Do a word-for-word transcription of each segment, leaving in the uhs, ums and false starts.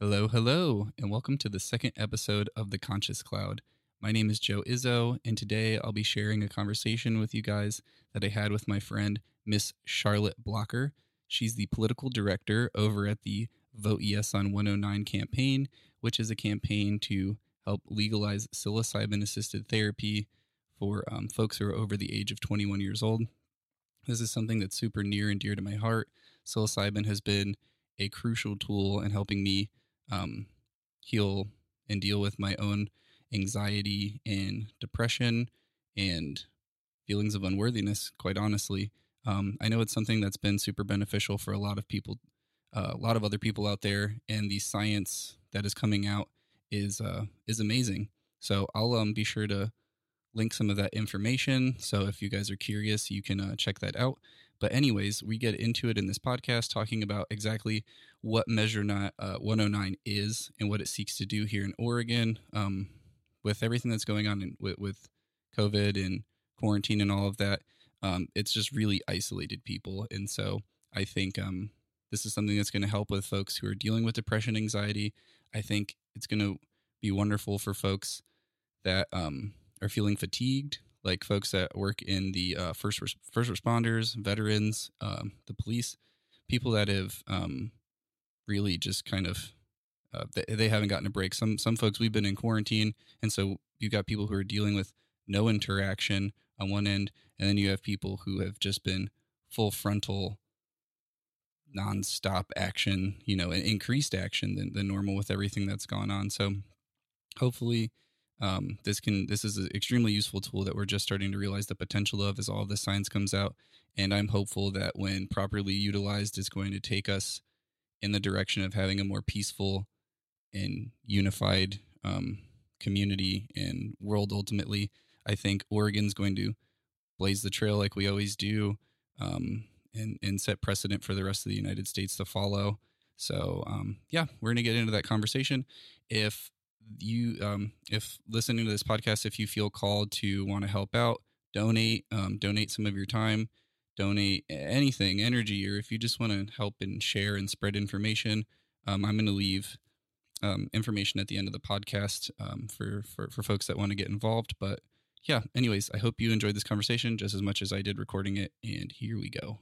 Hello, hello, and welcome to the second episode of The Conscious Cloud. My name is Joe Izzo, and today I'll be sharing a conversation with you guys that I had with my friend, Miss Charlotte Blocker. She's the political director over at the Vote Yes on one oh nine campaign, which is a campaign to help legalize psilocybin-assisted therapy for um, folks who are over the age of twenty-one years old. This is something that's super near and dear to my heart. Psilocybin has been a crucial tool in helping me um, heal and deal with my own anxiety and depression and feelings of unworthiness, quite honestly. Um, I know it's something that's been super beneficial for a lot of people, uh, a lot of other people out there, and the science that is coming out is uh, is amazing. So I'll um, be sure to link some of that information. So if you guys are curious, you can uh, check that out. But anyways, we get into it in this podcast talking about exactly what Measure not, uh, one oh nine is and what it seeks to do here in Oregon. Um, with everything that's going on in, with, with COVID and quarantine and all of that, um, it's just really isolated people. And so I think um, this is something that's going to help with folks who are dealing with depression, anxiety. I think it's going to be wonderful for folks that um, are feeling fatigued, like folks that work in the uh, first res- first responders, veterans, um, the police, people that have um, really just kind of uh, they, they haven't gotten a break. Some some folks, we've been in quarantine, and so you've got people who are dealing with no interaction on one end, and then you have people who have just been full frontal, nonstop action, you know, and increased action than, than normal with everything that's gone on. So hopefully um, this can this is an extremely useful tool that we're just starting to realize the potential of as all of this science comes out. And I'm hopeful that when properly utilized, it's going to take us in the direction of having a more peaceful and unified um, community and world. Ultimately, I think Oregon's going to blaze the trail like we always do, um, and and set precedent for the rest of the United States to follow. So um, yeah, we're going to get into that conversation. If you, um, if listening to this podcast, if you feel called to want to help out, donate, um, donate some of your time, donate anything, energy, or if you just want to help and share and spread information, um, I'm going to leave um, information at the end of the podcast um, for, for for folks that want to get involved. But yeah, anyways, I hope you enjoyed this conversation just as much as I did recording it. And here we go.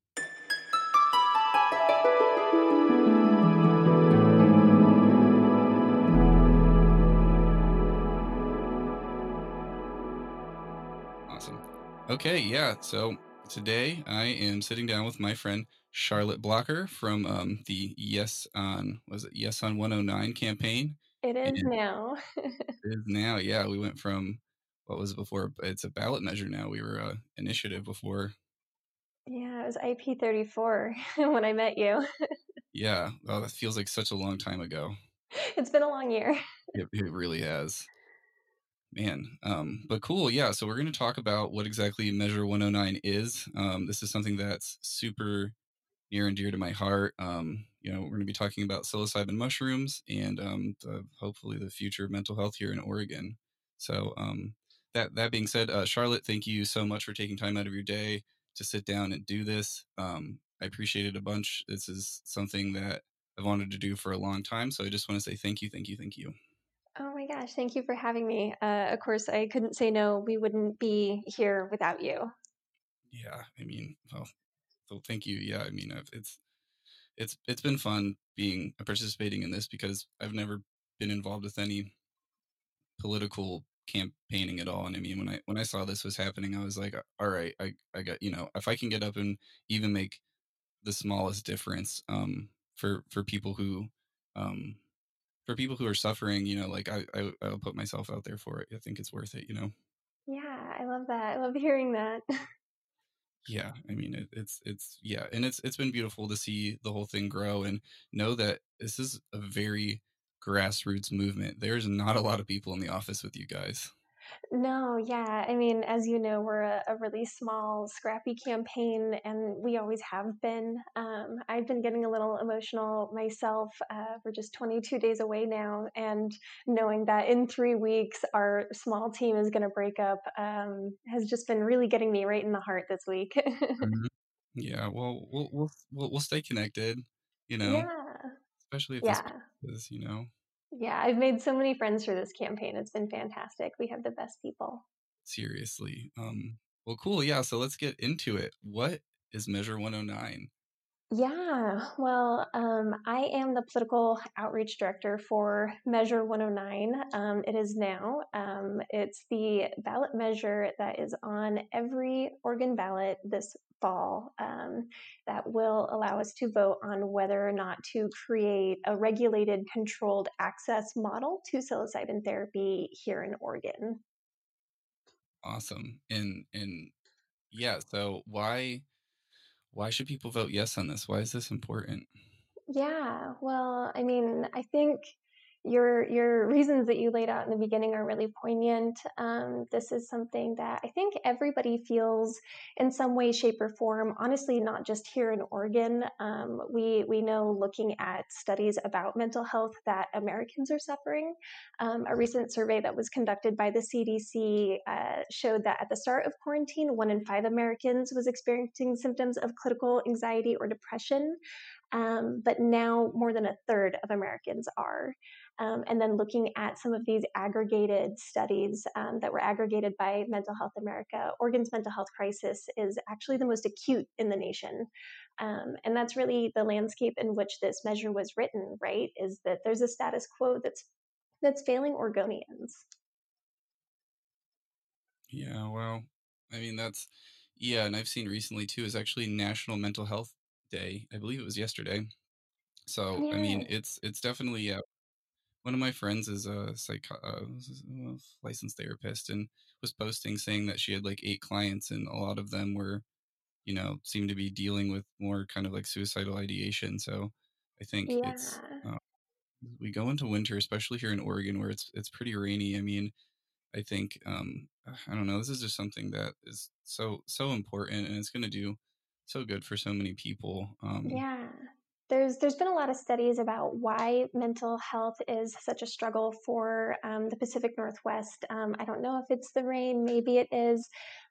Awesome. Okay, yeah. So today I am sitting down with my friend Charlotte Blocker from um, the Yes on was it Yes on one oh nine campaign. It is And now. it is now, yeah, we went from what was it before? It's a ballot measure now. We were a initiative before. Yeah, it was I P thirty-four when I met you. Yeah, well, that feels like such a long time ago. It's been a long year. It, it really has. Man, um, but cool. Yeah. So we're going to talk about what exactly Measure one oh nine is. Um, this is something that's super near and dear to my heart. Um, you know, we're going to be talking about psilocybin mushrooms and um, the, hopefully the future of mental health here in Oregon. So um, that that being said, uh, Charlotte, thank you so much for taking time out of your day to sit down and do this. Um, I appreciate it a bunch. This is something that I've wanted to do for a long time. So I just want to say thank you, thank you, thank you. Oh my gosh, thank you for having me. Uh, of course, I couldn't say no. We wouldn't be here without you. Yeah, I mean, well, so thank you. Yeah, I mean, I've, it's it's it's been fun being uh, participating in this because I've never been involved with any political campaigning at all. And I mean, when I when I saw this was happening, I was like, all right, I I got, you know, if I can get up and even make the smallest difference um, for for people who um, for people who are suffering, you know, like I, I I'll put myself out there for it. I think it's worth it, you know. Yeah, I love that. I love hearing that. Yeah, I mean it, it's it's yeah, and it's it's been beautiful to see the whole thing grow and know that this is a very grassroots movement. There's not a lot of people in the office with you guys. No, yeah. I mean, as you know, we're a, a really small, scrappy campaign, and we always have been. Um, I've been getting a little emotional myself. Uh, we're just twenty-two days away now, and knowing that in three weeks our small team is going to break up um, has just been really getting me right in the heart this week. Mhm. Yeah, well, we'll we'll we'll we'll stay connected, you know, Yeah, especially if this yeah. is, you know? Yeah, I've made so many friends through this campaign. It's been fantastic. We have the best people. Seriously. Um, well, cool. Yeah. So let's get into it. What is Measure one oh nine? Yeah, well, um, I am the political outreach director for Measure one oh nine. Um, it is now. Um, it's the ballot measure that is on every Oregon ballot this fall um, that will allow us to vote on whether or not to create a regulated, controlled access model to psilocybin therapy here in Oregon. Awesome. And and yeah, so why why should people vote yes on this? Why is this important? Yeah, well, I mean, I think your your reasons that you laid out in the beginning are really poignant. Um, this is something that I think everybody feels in some way, shape, or form. Honestly, not just here in Oregon. Um, we we know, looking at studies about mental health, that Americans are suffering. Um, a recent survey that was conducted by the C D C uh, showed that at the start of quarantine, one in five Americans was experiencing symptoms of clinical anxiety or depression. Um, but now more than a third of Americans are. Um, and then looking at some of these aggregated studies um, that were aggregated by Mental Health America, Oregon's mental health crisis is actually the most acute in the nation. Um, and that's really the landscape in which this measure was written, right? Is that there's a status quo that's that's failing Oregonians. Yeah, well, I mean that's yeah, and I've seen recently too is actually National Mental Health Day. I believe it was yesterday. So, I mean, Yeah, it's it's definitely yeah. One of my friends is a psych uh, uh, licensed therapist and was posting saying that she had like eight clients and a lot of them were, you know, seemed to be dealing with more kind of like suicidal ideation. So, I think it's yeah. uh, we go into winter, especially here in Oregon where it's it's pretty rainy. I mean, I think um I don't know, this is just something that is so so important and it's going to do so good for so many people. Um Yeah. There's there's been a lot of studies about why mental health is such a struggle for um, the Pacific Northwest. Um, I don't know if it's the rain, maybe it is,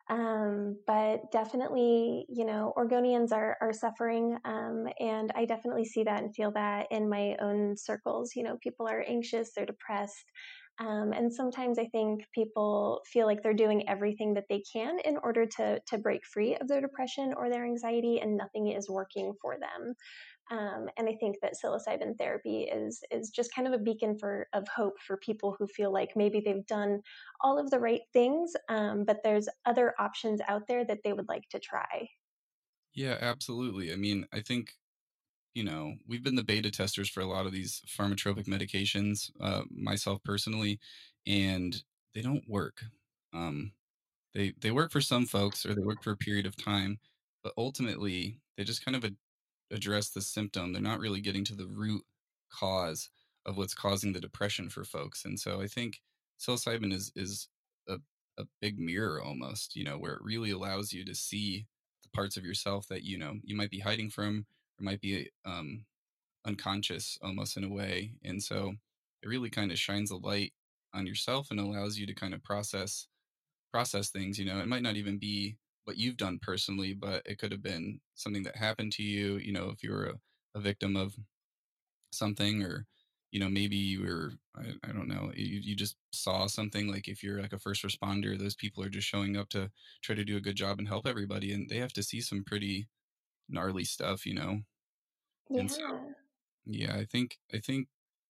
um, but definitely, you know, Oregonians are are suffering, um, and I definitely see that and feel that in my own circles. You know, people are anxious, they're depressed. Um, and sometimes I think people feel like they're doing everything that they can in order to to break free of their depression or their anxiety, and nothing is working for them. Um, and I think that psilocybin therapy is is just kind of a beacon for of hope for people who feel like maybe they've done all of the right things, um, but there's other options out there that they would like to try. yeah, absolutely. I mean, I think you know, we've been the beta testers for a lot of these pharmacotropic medications, uh, myself personally, and they don't work. Um, they they work for some folks, or they work for a period of time, but ultimately they just kind of a, address the symptom. They're not really getting to the root cause of what's causing the depression for folks. And so I think psilocybin is is a a big mirror almost, you know, where it really allows you to see the parts of yourself that you know you might be hiding from or might be um, unconscious almost in a way. And so it really kind of shines a light on yourself and allows you to kind of process process things. You know, it might not even be what you've done personally, but it could have been something that happened to you. You know, if you were a, a victim of something, or you know, maybe you were I, I don't know, you, you just saw something. Like if you're like a first responder, those people are just showing up to try to do a good job and help everybody, and they have to see some pretty gnarly stuff, you know. And so Yeah, yeah, I think I think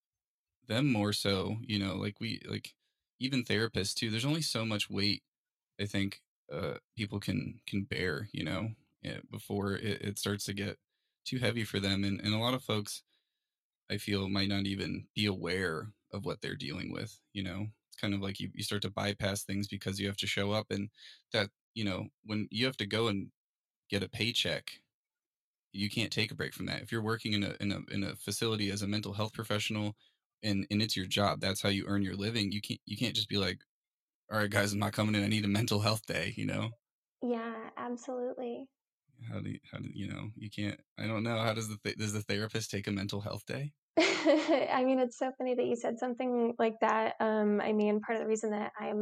them more so, you know, like we like even therapists too. There's only so much weight I think uh, people can can bear, you know, eh, before it, it starts to get too heavy for them. And and a lot of folks, I feel, might not even be aware of what they're dealing with. You know, it's kind of like you you start to bypass things because you have to show up, and that you know when you have to go and get a paycheck. You can't take a break from that. If you're working in a in a in a facility as a mental health professional, and and it's your job, that's how you earn your living. You can't you can't just be like, all right, guys, I'm not coming in. I need a mental health day. You know, yeah, absolutely. how do you, how do you know you can't? I don't know. How does the th- does the therapist take a mental health day? I mean, it's so funny that you said something like that. Um, I mean, part of the reason that I'm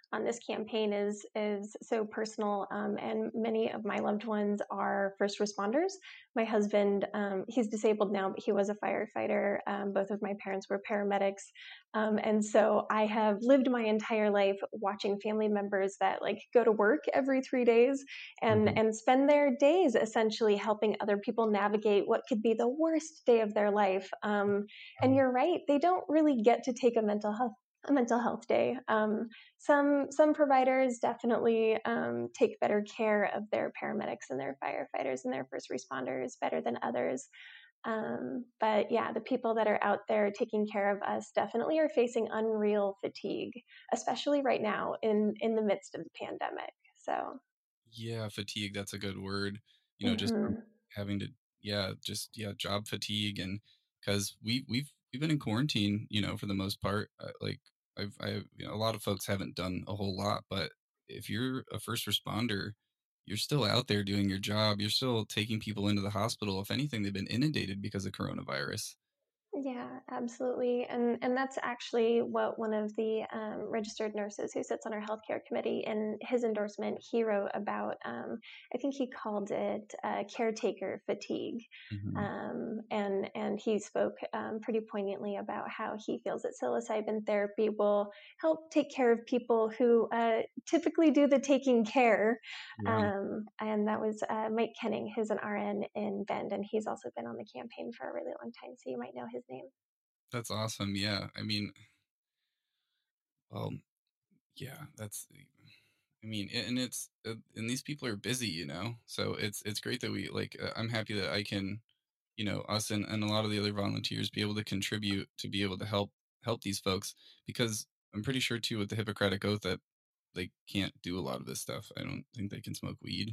on this campaign is is so personal, um, and many of my loved ones are first responders. My husband, um, he's disabled now, but he was a firefighter. Um, both of my parents were paramedics, um, and so I have lived my entire life watching family members that like go to work every three days and Mhm. and spend their days essentially helping other people navigate what could be the worst day of their life. Um, and Um, you're right; they don't really get to take a mental health a mental health day. Um, some some providers definitely um, take better care of their paramedics and their firefighters and their first responders better than others. Um, but yeah, the people that are out there taking care of us definitely are facing unreal fatigue, especially right now in in the midst of the pandemic. So, Yeah, fatigue, that's a good word. You know, just from mhm. having to, yeah, just yeah, job fatigue. And because we we've we've been in quarantine, you know, for the most part. Uh, like I've I you know, a lot of folks haven't done a whole lot, but if you're a first responder, you're still out there doing your job. You're still taking people into the hospital. If anything, they've been inundated because of coronavirus. Yeah, absolutely. And and that's actually what one of the um, registered nurses who sits on our healthcare committee in his endorsement he wrote about. Um, I think he called it uh, caretaker fatigue, Hmm. um, and and he spoke um, pretty poignantly about how he feels that psilocybin therapy will help take care of people who uh, typically do the taking care. Yeah, Um, and that was uh, Mike Kenning, who's an R N in Bend, and he's also been on the campaign for a really long time, so you might know his name. that's awesome. Yeah, I mean, well, yeah, that's I mean, a- and it's uh, and these people are busy, you know. So it's it's great that we like. Uh, I'm happy that I can, you know, us and, and a lot of the other volunteers be able to contribute to be able to help help these folks because I'm pretty sure too with the Hippocratic Oath that they can't do a lot of this stuff. I don't think they can smoke weed.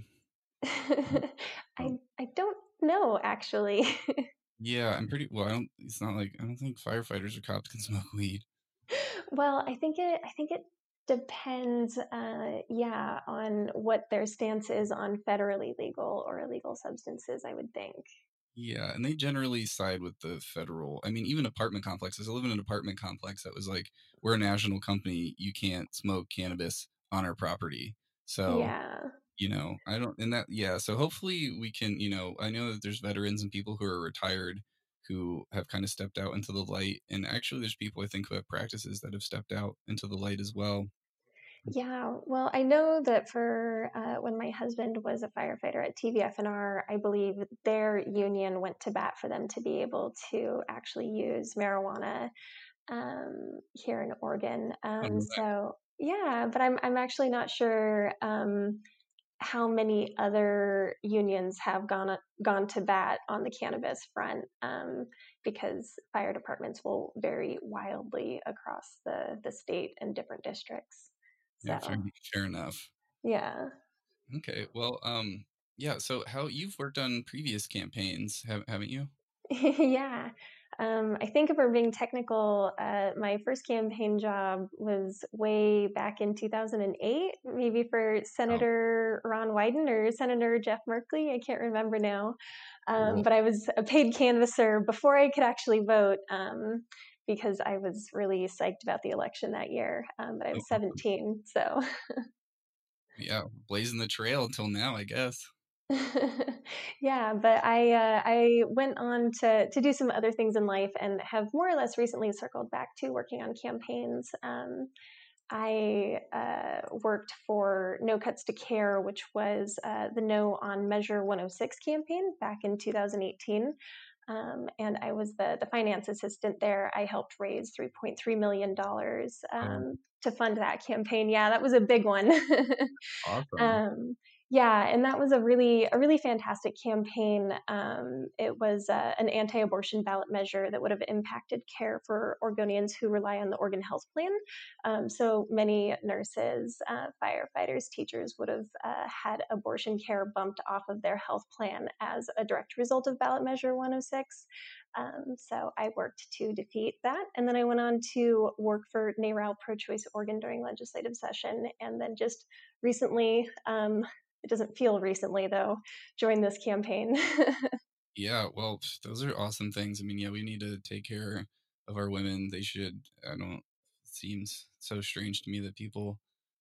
I Um, I don't know actually. yeah, I'm pretty well. I don't. It's not like I don't think firefighters or cops can smoke weed. Well, I think it I think it depends, uh, yeah, on what their stance is on federally legal or illegal substances, I would think. Yeah, and they generally side with the federal. I mean, even apartment complexes. I live in an apartment complex that was like, we're a national company. You can't smoke cannabis on our property. So, Yeah. you know, I don't, and that, yeah. So hopefully we can, you know, I know that there's veterans and people who are retired who have kind of stepped out into the light. And actually, there's people I think who have practices that have stepped out into the light as well. Yeah, well, I know that for uh, when my husband was a firefighter at T V F N R, I believe their union went to bat for them to be able to actually use marijuana um, here in Oregon. I Um, don't know that. so yeah, but I'm I'm actually not sure um, how many other unions have gone gone to bat on the cannabis front, um, because fire departments will vary wildly across the the state and different districts. Yeah, fair, So fair enough. yeah. Okay. Well, um, yeah. So how you've worked on previous campaigns, have, haven't you? Yeah. Um, I think if we're being technical, uh, my first campaign job was way back in two thousand eight, maybe for Oh, Senator Ron Wyden or Senator Jeff Merkley. I can't remember now. Um, cool. but I was a paid canvasser before I could actually vote, um, because I was really psyched about the election that year. Um, but I Oh, was awesome. seventeen. So Yeah, blazing the trail until now, I guess. yeah, but I uh, I went on to to do some other things in life and have more or less recently circled back to working on campaigns. Um, I uh, worked for No Cuts to Care, which was uh, the No on Measure one oh six campaign back in two thousand eighteen. Um, and I was the, the finance assistant there. I helped raise three point three million dollars Oh, um, to fund that campaign. Yeah, that was a big one. awesome. Um, yeah, and that was a really a really fantastic campaign. Um, it was uh, an anti-abortion ballot measure that would have impacted care for Oregonians who rely on the Oregon Health Plan. Um, so many nurses, uh, firefighters, teachers would have uh, had abortion care bumped off of their health plan as a direct result of ballot measure one oh six. Um, so I worked to defeat that, and then I went on to work for NARAL Pro-Choice Oregon during legislative session, and then just recently, um, it doesn't feel recently though, joined this campaign. Yeah, well, pff, those are awesome things. I mean, yeah, we need to take care of our women. They should, I don't, it seems so strange to me that people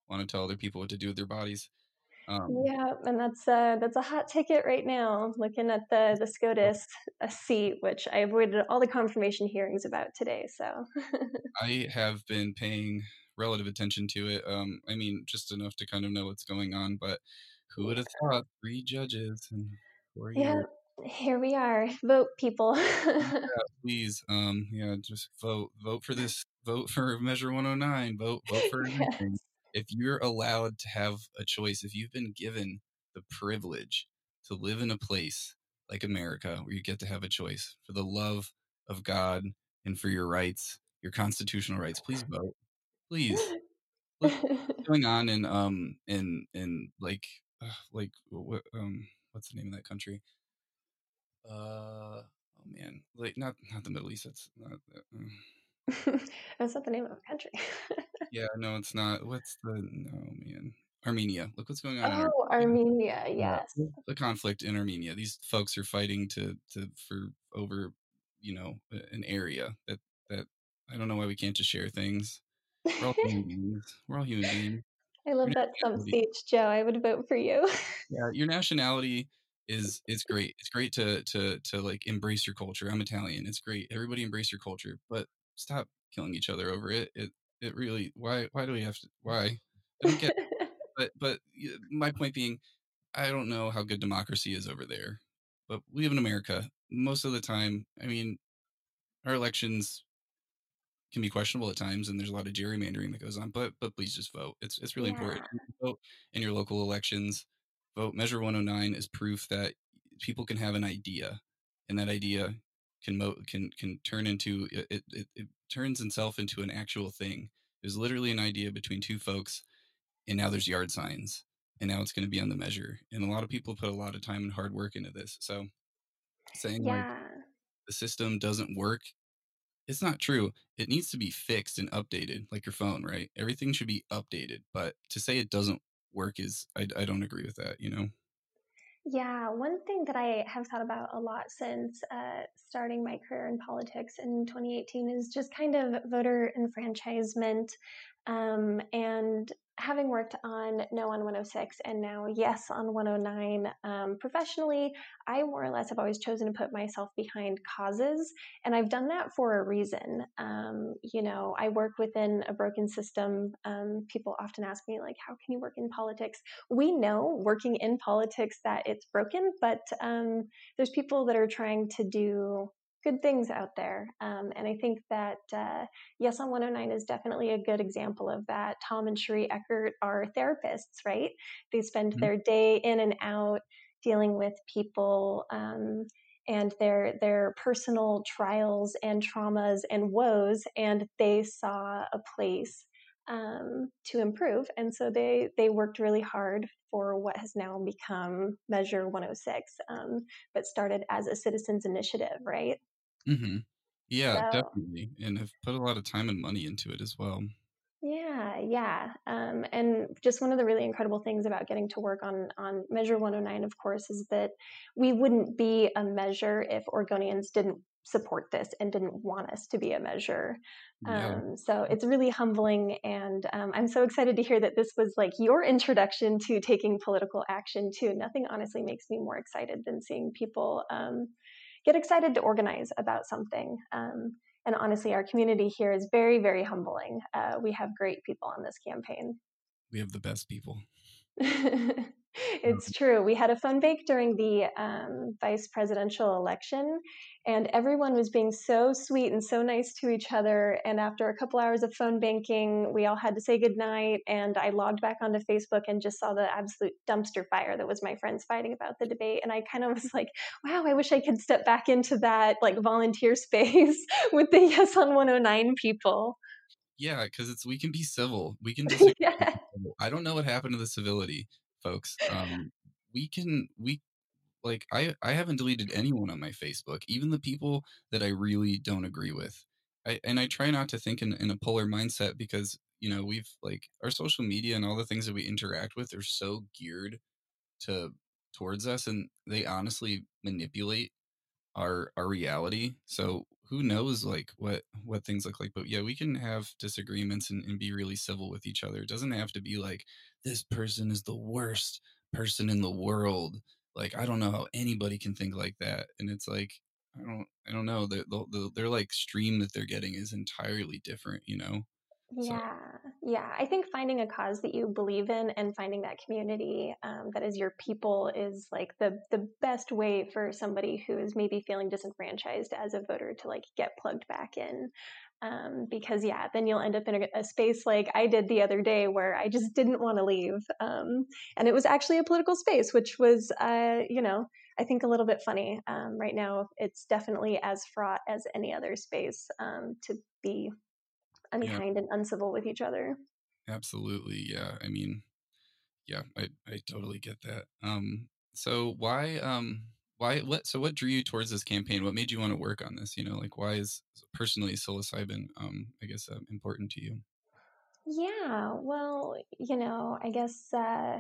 want to tell other people what to do with their bodies. Um, Yeah, and that's a that's a hot ticket right now. Looking at the the SCOTUS uh, seat, which I avoided all the confirmation hearings about today. So I have been paying relative attention to it. Um, I mean, just enough to kind of know what's going on, but who would have yeah, thought three judges in four yeah. years? Here we are. Vote, people. Yeah, please, um, yeah, just vote, vote for this, vote for Measure one oh nine, vote, vote for everything. Yes. If you're allowed to have a choice, if you've been given the privilege to live in a place like America where you get to have a choice for the love of God and for your rights, your constitutional rights, please vote. Please. Look what's going on in um in in like uh, like what um what's the name of that country? Uh oh man, like not not the Middle East. That's not. Uh, uh, That's not the name of a country. yeah, no, it's not. What's the no man? Armenia. Look what's going on in Oh, Armenia. Armenia. Yeah, Yes. the conflict in Armenia. These folks are fighting to to for over you know an area that that I don't know why we can't just share things. We're all human beings. We're all human beings. I Your love that stump nationality. speech, Joe. I would vote for you. Yeah, your nationality is it's great. It's great to to to like embrace your culture. I'm Italian. It's great. Everybody embrace your culture, but stop killing each other over it. It it really why why do we have to why? I don't get it. But but y- my point being, I don't know how good democracy is over there. But we live in America. Most of the time, I mean, our elections can be questionable at times, and there's a lot of gerrymandering that goes on. But but please just vote. It's it's really Yeah. important. Vote in your local elections. Vote. Measure one oh nine is proof that people can have an idea, and that idea can mo- can can turn into it, it. It it turns itself into an actual thing. There's literally an idea between two folks, and now there's yard signs, and now it's going to be on the measure. And a lot of people put a lot of time and hard work into this. So saying like Yeah. the system doesn't work, it's not true. It needs to be fixed and updated, like your phone, right? Everything should be updated. But to say it doesn't work is, I, I don't agree with that, you know? Yeah, one thing that I have thought about a lot since uh, starting my career in politics in twenty eighteen is just kind of voter enfranchisement. Um, and having worked on No on one oh six and now Yes on one oh nine um, professionally, I more or less have always chosen to put myself behind causes. And I've done that for a reason. Um, you know, I work within a broken system. Um, people often ask me, like, how can you work in politics? We know working in politics that it's broken, but um, there's people that are trying to do good things out there. Um, and I think that uh, Yes on one oh nine is definitely a good example of that. Tom and Cherie Eckert are therapists, right? They spend Mhm. their day in and out dealing with people um, and their their personal trials and traumas and woes, and they saw a place um, to improve. And so they they worked really hard for what has now become Measure one oh six, um, but started as a citizens initiative, right? Mm-hmm. Yeah, So definitely. And have put a lot of time and money into it as well. yeah, yeah. Um, and just one of the really incredible things about getting to work on on Measure one oh nine, of course, is that we wouldn't be a measure if Oregonians didn't support this and didn't want us to be a measure. Yeah. Um, so it's really humbling, and um, I'm so excited to hear that this was like your introduction to taking political action too. Nothing honestly makes me more excited than seeing people um, get excited to organize about something. Um, and honestly, our community here is very, very humbling. Uh, we have great people on this campaign. We have the best people. It's true. We had a phone bake during the um, vice presidential election, and everyone was being so sweet and so nice to each other. And after a couple hours of phone banking, we all had to say goodnight. And I logged back onto Facebook and just saw the absolute dumpster fire that was my friends fighting about the debate. And I kind of was like, wow, I wish I could step back into that like volunteer space with the Yes on one oh nine people. Yeah, because it's we can be civil. We can disagree. and Yeah. be civil. I don't know what happened to the civility, folks. Um, we can we like I I haven't deleted anyone on my Facebook, even the people that I really don't agree with. I and I try not to think in, in a polar mindset because you know we've like our social media and all the things that we interact with are so geared to towards us, and they honestly manipulate our our reality. So who knows like what what things look like. But yeah, we can have disagreements and, and be really civil with each other. It doesn't have to be like this person is the worst person in the world. Like, I don't know how anybody can think like that. And it's like, I don't I don't know. They're, they're, they're like stream that they're getting is entirely different, you know. So Yeah, yeah. I think finding a cause that you believe in and finding that community um, that is your people is like the the best way for somebody who is maybe feeling disenfranchised as a voter to like get plugged back in. Um, because yeah, then you'll end up in a, a space like I did the other day where I just didn't want to leave, um, and it was actually a political space, which was, uh, you know, I think a little bit funny. Um, right now, it's definitely as fraught as any other space um, to be yeah, unkind and uncivil with each other. absolutely. Yeah. I mean, yeah, I, I totally get that. Um, so why, um, why, what, so what drew you towards this campaign? What made you want to work on this? You know, like why is personally psilocybin, um, I guess, uh, important to you? Yeah, well, you know, I guess uh,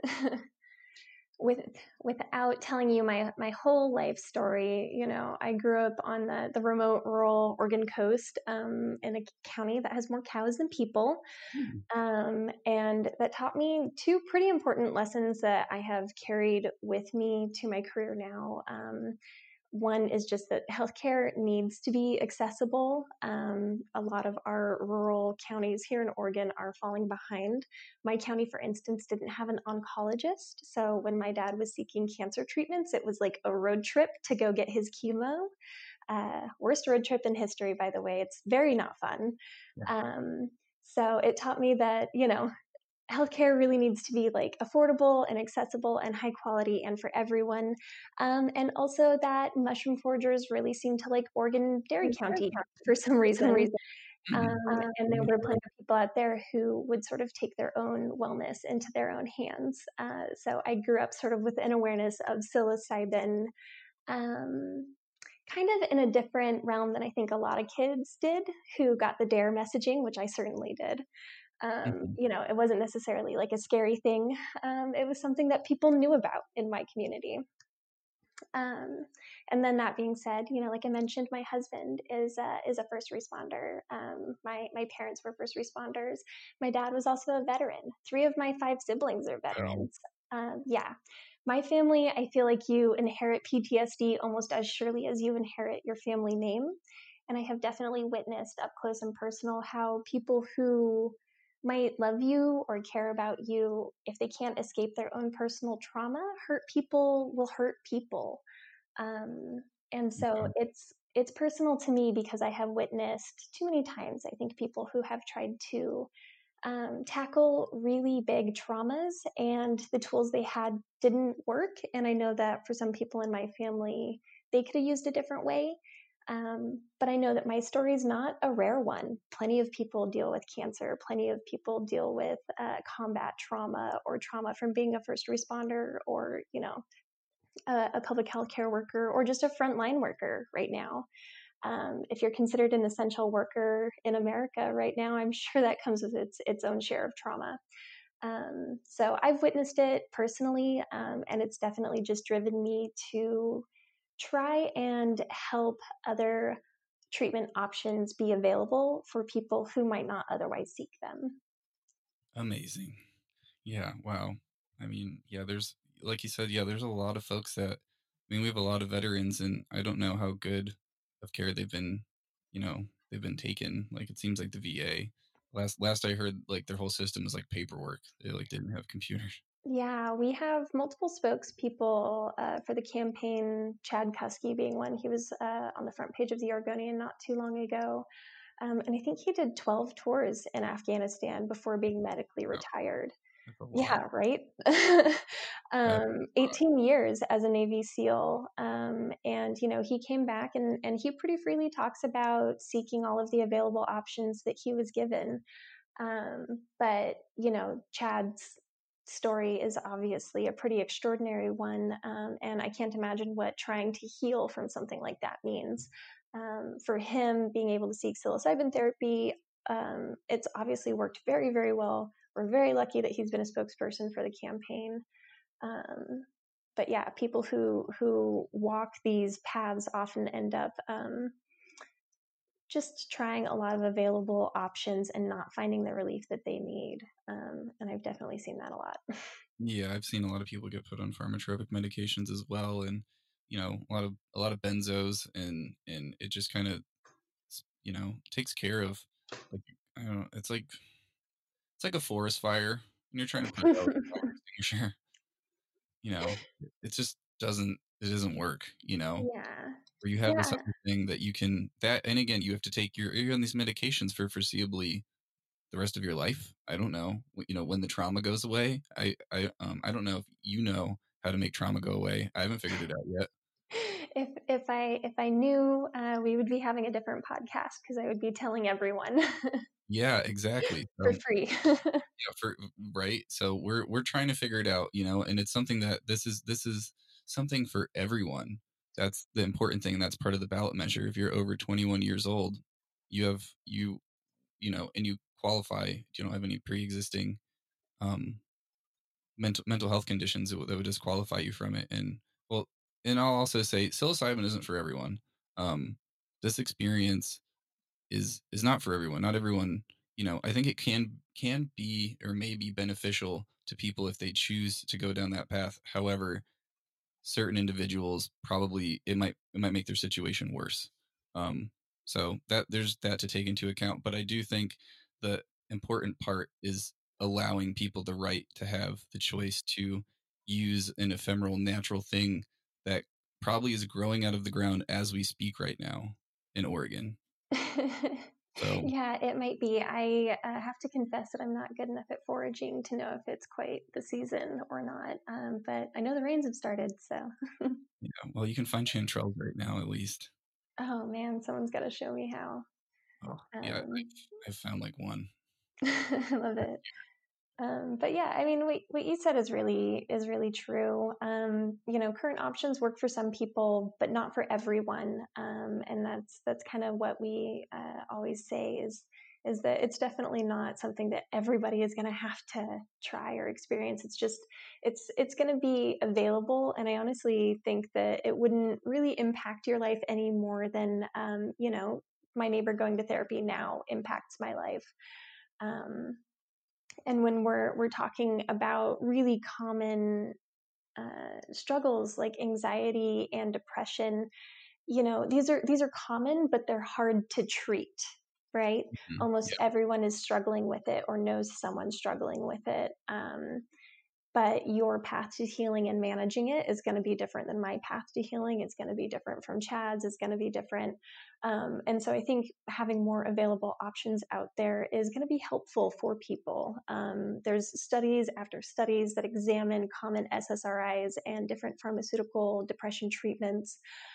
with without telling you my my whole life story, you know, I grew up on the the remote rural Oregon coast um, in a county that has more cows than people, Hmm. um, and that taught me two pretty important lessons that I have carried with me to my career now. Um, One is just that healthcare needs to be accessible. Um, a lot of our rural counties here in Oregon are falling behind. My county, for instance, didn't have an oncologist. So when my dad was seeking cancer treatments, it was like a road trip to go get his chemo. Uh, worst road trip in history, by the way. It's very not fun. Yeah. Um, so it taught me that, you know, healthcare really needs to be like affordable and accessible and high quality and for everyone. Um, and also that mushroom foragers really seem to like Oregon Dairy County for some reason. Hmm. Um, and there were plenty of people out there who would sort of take their own wellness into their own hands. Uh, so I grew up sort of with an awareness of psilocybin, um, kind of in a different realm than I think a lot of kids did who got the DARE messaging, which I certainly did. Um, Hmm. you know, it wasn't necessarily like a scary thing. Um, it was something that people knew about in my community. Um, and then that being said, you know, like I mentioned, my husband is a, is a first responder. Um, my my parents were first responders. My dad was also a veteran. Three of my five siblings are Wow. veterans. Um, yeah, my family. I feel like you inherit P T S D almost as surely as you inherit your family name. And I have definitely witnessed up close and personal how people who might love you or care about you, if they can't escape their own personal trauma, hurt people will hurt people. Um, and so Wow. it's it's personal to me because I have witnessed too many times, I think, people who have tried to um, tackle really big traumas and the tools they had didn't work. And I know that for some people in my family, they could have used a different way. Um, but I know that my story is not a rare one. Plenty of people deal with cancer. Plenty of people deal with uh, combat trauma or trauma from being a first responder or, you know, a, a public health care worker or just a frontline worker right now. Um, if you're considered an essential worker in America right now, I'm sure that comes with its its own share of trauma. Um, so I've witnessed it personally, um, and it's definitely just driven me to try and help other treatment options be available for people who might not otherwise seek them. Amazing. Yeah. Wow. I mean, yeah, there's, like you said, yeah, there's a lot of folks that, I mean, we have a lot of veterans and I don't know how good of care they've been, you know, they've been taken. Like it seems like the V A last, last I heard, like their whole system is like paperwork. They like didn't have computers. Yeah, we have multiple spokespeople uh, for the campaign, Chad Kuski being one. He was uh, on the front page of the Oregonian not too long ago. Um, and I think he did twelve tours in Afghanistan before being medically Wow. retired. That's a lot. Yeah, right. That's um, a lot. eighteen years as a Navy SEAL. Um, and, you know, he came back and, and he pretty freely talks about seeking all of the available options that he was given. Um, but, you know, Chad's story is obviously a pretty extraordinary one. Um, and I can't imagine what trying to heal from something like that means. Um, for him, being able to seek psilocybin therapy, um, it's obviously worked very, very well. We're very lucky that he's been a spokesperson for the campaign. Um, but yeah, people who who walk these paths often end up um, just trying a lot of available options and not finding the relief that they need. Um, and I've definitely seen that a lot. Yeah, I've seen a lot of people get put on pharmacotropic medications as well, and you know, a lot of a lot of benzos, and and it just kind of, you know, takes care of, like, I don't know, it's like it's like a forest fire when you're trying to put it out with a fire extinguisher. You know, it, it just doesn't it doesn't work. You know, Yeah. where you have this Yeah. other thing that you can that, and again, you have to take your you're on these medications for foreseeably the rest of your life. I don't know, you know, when the trauma goes away. I I um I don't know if you know how to make trauma go away. I haven't figured it out yet. If if I if I knew, uh, we would be having a different podcast because I would be telling everyone Yeah, exactly. for So free. yeah, for right. So we're we're trying to figure it out, you know, and it's something that this is this is something for everyone. That's the important thing. That's part of the ballot measure. If you're over twenty-one years old, you have you you know, and you qualify. You don't have any pre-existing um mental mental health conditions that would, that would disqualify you from it. And well, and I'll also say psilocybin isn't for everyone. Um, this experience is is not for everyone. Not everyone, you know, I think it can can be or may be beneficial to people if they choose to go down that path. However, certain individuals probably it might it might make their situation worse. Um, so that there's that to take into account. But I do think the important part is allowing people the right to have the choice to use an ephemeral natural thing that probably is growing out of the ground as we speak right now in Oregon. So Yeah, it might be. I uh, have to confess that I'm not good enough at foraging to know if it's quite the season or not. Um, but I know the rains have started, so. yeah, well, you can find chanterelles right now at least. Oh man, someone's got to show me how. Oh, yeah, Um, I've, I've found like one. I love it. Um, but yeah, I mean, what, what you said is really is really true. Um, you know, current options work for some people, but not for everyone. Um, and that's that's kind of what we uh, always say is is that it's definitely not something that everybody is going to have to try or experience. It's just it's it's going to be available, and I honestly think that it wouldn't really impact your life any more than um, you know, my neighbor going to therapy now impacts my life. Um, and when we're we're talking about really common uh, struggles like anxiety and depression, you know, these are these are common, but they're hard to treat, right? Mhm. Almost Yeah. everyone is struggling with it or knows someone struggling with it. Um, but your path to healing and managing it is going to be different than my path to healing. It's going to be different from Chad's. It's going to be different. Um, and so I think having more available options out there is going to be helpful for people. Um, there's studies after studies that examine common S S R Is and different pharmaceutical depression treatments.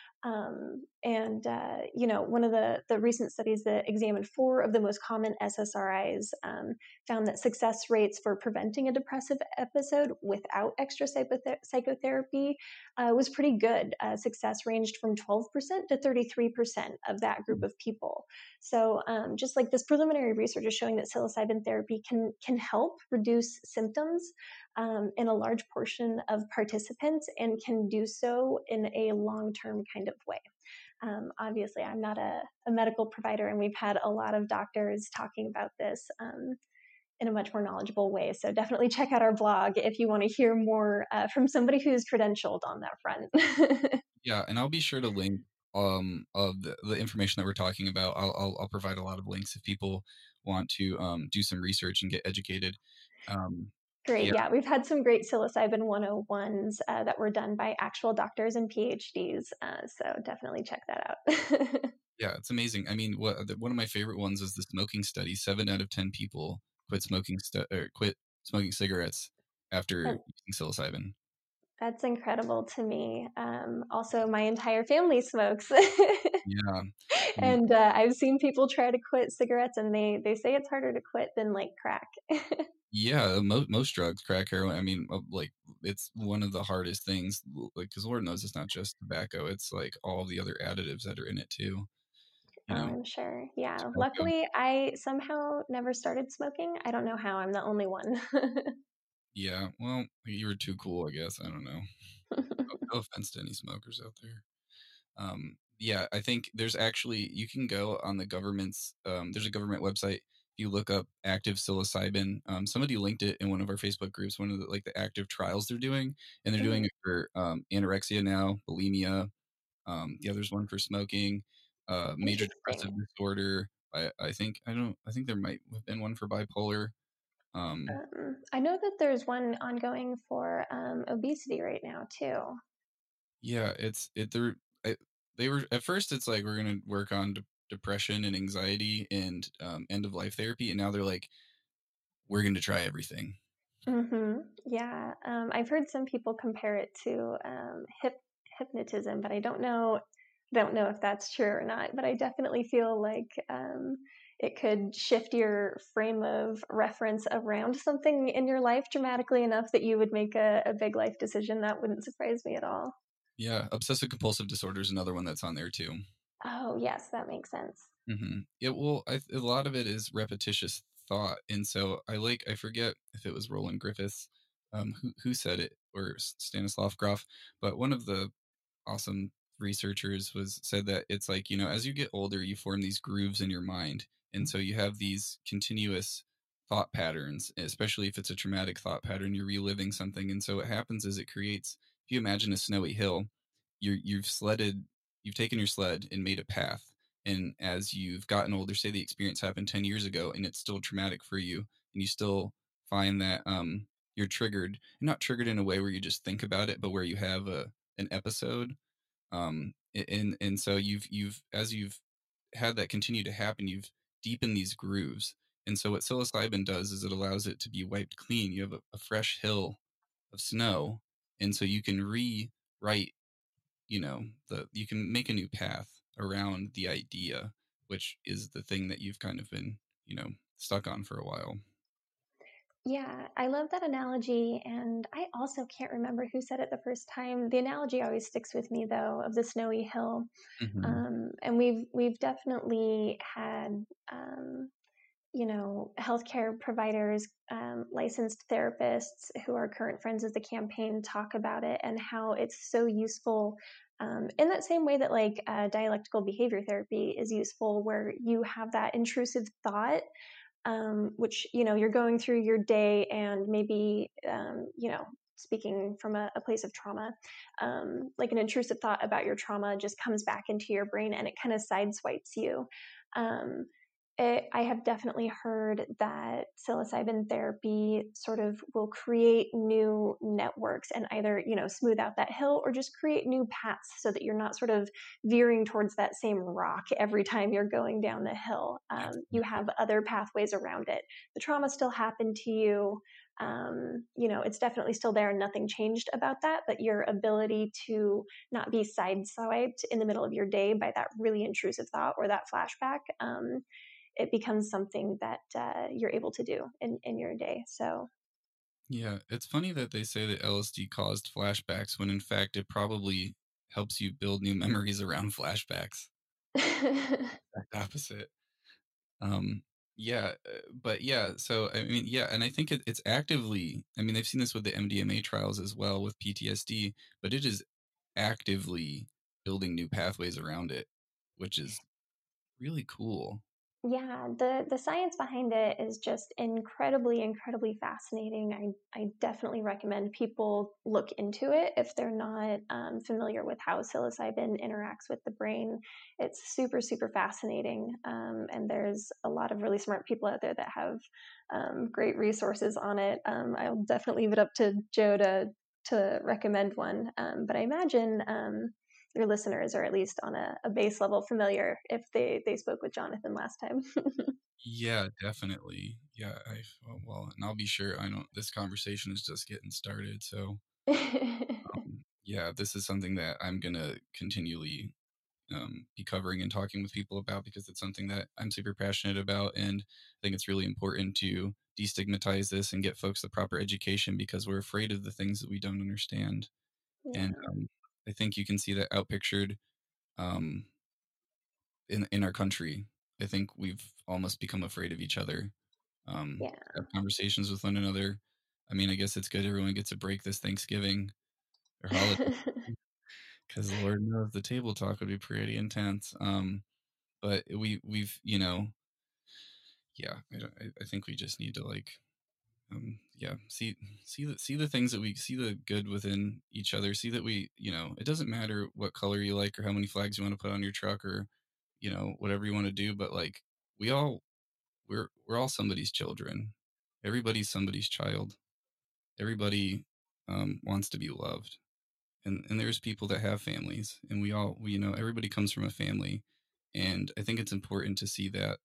Um, and uh, you know, one of the the recent studies that examined four of the most common S S R Is um, found that success rates for preventing a depressive episode without extra psychotherapy uh, was pretty good. Uh, success ranged from twelve percent to thirty-three percent of that group of people. So, um, just like this preliminary research is showing that psilocybin therapy can can help reduce symptoms um, in a large portion of participants and can do so in a long-term kind of way. Um, obviously, I'm not a, a medical provider, and we've had a lot of doctors talking about this um, in a much more knowledgeable way. So definitely check out our blog if you want to hear more uh, from somebody who's credentialed on that front. Yeah, and I'll be sure to link um of the, the information that we're talking about. I'll, I'll I'll provide a lot of links if people want to um do some research and get educated. Um, Great. yeah, Yeah, we've had some great psilocybin one oh ones uh, that were done by actual doctors and PhDs. Uh, so definitely check that out. yeah, it's amazing. I mean, what the, one of my favorite ones is the smoking study. Seven out of ten people quit smoking stu- or quit smoking cigarettes after using psilocybin. That's incredible to me. Um, also, my entire family smokes. Yeah. Mm. And uh, I've seen people try to quit cigarettes, and they, they say it's harder to quit than like crack. Yeah, most most drugs, crack, heroin. I mean, uh, like it's one of the hardest things, like because Lord knows it's not just tobacco; it's like all the other additives that are in it too. You Oh, know, I'm sure. Yeah. tobacco. Luckily, I somehow never started smoking. I don't know how. I'm the only one. Yeah, well, you were too cool, I guess. I don't know. No, no offense to any smokers out there. Um, Yeah, I think there's actually you can go on the government's um, there's a government website. You look up active psilocybin. Um, somebody linked it in one of our Facebook groups. One of the like the active trials they're doing, and they're doing Mhm. it for um, anorexia now, bulimia. Um, the other's one for smoking, uh, major depressive Interesting. disorder. I, I think I don't. I think there might have been one for bipolar. Um, Um, I know that there's one ongoing for um, obesity right now too. yeah, it's it. They're I, they were at first. It's like we're gonna work on de- depression and anxiety and um, end of life therapy, and now they're like we're going to try everything. Hmm. Yeah, um, I've heard some people compare it to um, hip hypnotism, but I don't know don't know if that's true or not. But I definitely feel like um, it could shift your frame of reference around something in your life dramatically enough that you would make a, a big life decision. That wouldn't surprise me at all. Yeah, obsessive compulsive disorder is another one that's on there too. Oh, yes, that makes sense. Hmm. Yeah, well, I, a lot of it is repetitious thought, and so I like I forget if it was Roland Griffiths, um, who who said it, or S- Stanislav Grof, but one of the awesome researchers was said that it's like you know as you get older you form these grooves in your mind, and so you have these continuous thought patterns, especially if it's a traumatic thought pattern. You're reliving something, and so what happens is it creates, if you imagine a snowy hill, you're you've sledded you've taken your sled and made a path, and as you've gotten older, say the experience happened ten years ago and it's still traumatic for you, and you still find that um you're triggered, not triggered in a way where you just think about it, but where you have a an episode, um and and so you've you've as you've had that continue to happen, you've deepened these grooves. And so what psilocybin does is it allows it to be wiped clean. You have a, a fresh hill of snow, and so you can rewrite, you know the you can make a new path around the idea, which is the thing that you've kind of been, you know stuck on for a while. Yeah, I love that analogy. And I also can't remember who said it the first time. The analogy always sticks with me, though, of the snowy hill. Hmm. Um, and we've we've definitely had um, you know, healthcare providers, um, licensed therapists who are current friends of the campaign talk about it and how it's so useful. Um, in that same way that like uh, dialectical behavior therapy is useful, where you have that intrusive thought, um, which you know you're going through your day and maybe um, you know speaking from a, a place of trauma, um, like an intrusive thought about your trauma just comes back into your brain and it kind of sideswipes you. Um, it, I have definitely heard that psilocybin therapy sort of will create new networks and either you know smooth out that hill or just create new paths so that you're not sort of veering towards that same rock every time you're going down the hill. Um, you have other pathways around it. The trauma still happened to you. Um, you know, it's definitely still there and nothing changed about that, but your ability to not be sideswiped in the middle of your day by that really intrusive thought or that flashback, um, it becomes something that uh, you're able to do in, in your day. So, Yeah, it's funny that they say that L S D caused flashbacks when in fact it probably helps you build new memories around flashbacks. Exact opposite. Um, yeah, uh, but yeah, so I mean, yeah, and I think it, it's actively. I mean, they've seen this with the M D M A trials as well with P T S D, but it is actively building new pathways around it, which is really cool. yeah, the the science behind it is just incredibly, incredibly fascinating. I I definitely recommend people look into it if they're not um, familiar with how psilocybin interacts with the brain. It's super, super fascinating, um, and there's a lot of really smart people out there that have um, great resources on it. Um, I'll definitely leave it up to Joe to to recommend one, um, but I imagine. Um, your listeners are at least on a, a base level familiar if they they spoke with Jonathan last time. Yeah, definitely. Yeah, I well, well, and I'll be sure. I don't. This conversation is just getting started, so um, yeah, this is something that I'm gonna continually um, be covering and talking with people about because it's something that I'm super passionate about, and I think it's really important to destigmatize this and get folks the proper education because we're afraid of the things that we don't understand. And Yeah, um, I think you can see that outpictured um, in in our country. I think we've almost become afraid of each other. Um, yeah. have conversations with one another. I mean, I guess it's good everyone gets a break this Thanksgiving or holiday. because Lord knows the table talk would be pretty intense. Um, but we we've you know, yeah, I, don't- I I think we just need to like um yeah see see the see the things that we see the good within each other, see that we you know it doesn't matter what color you like or how many flags you want to put on your truck or you know whatever you want to do, but like we all we're we're all somebody's children. Everybody's somebody's child. Everybody um wants to be loved, and and there's people that have families, and we all we, you know everybody comes from a family, and I think it's important to see that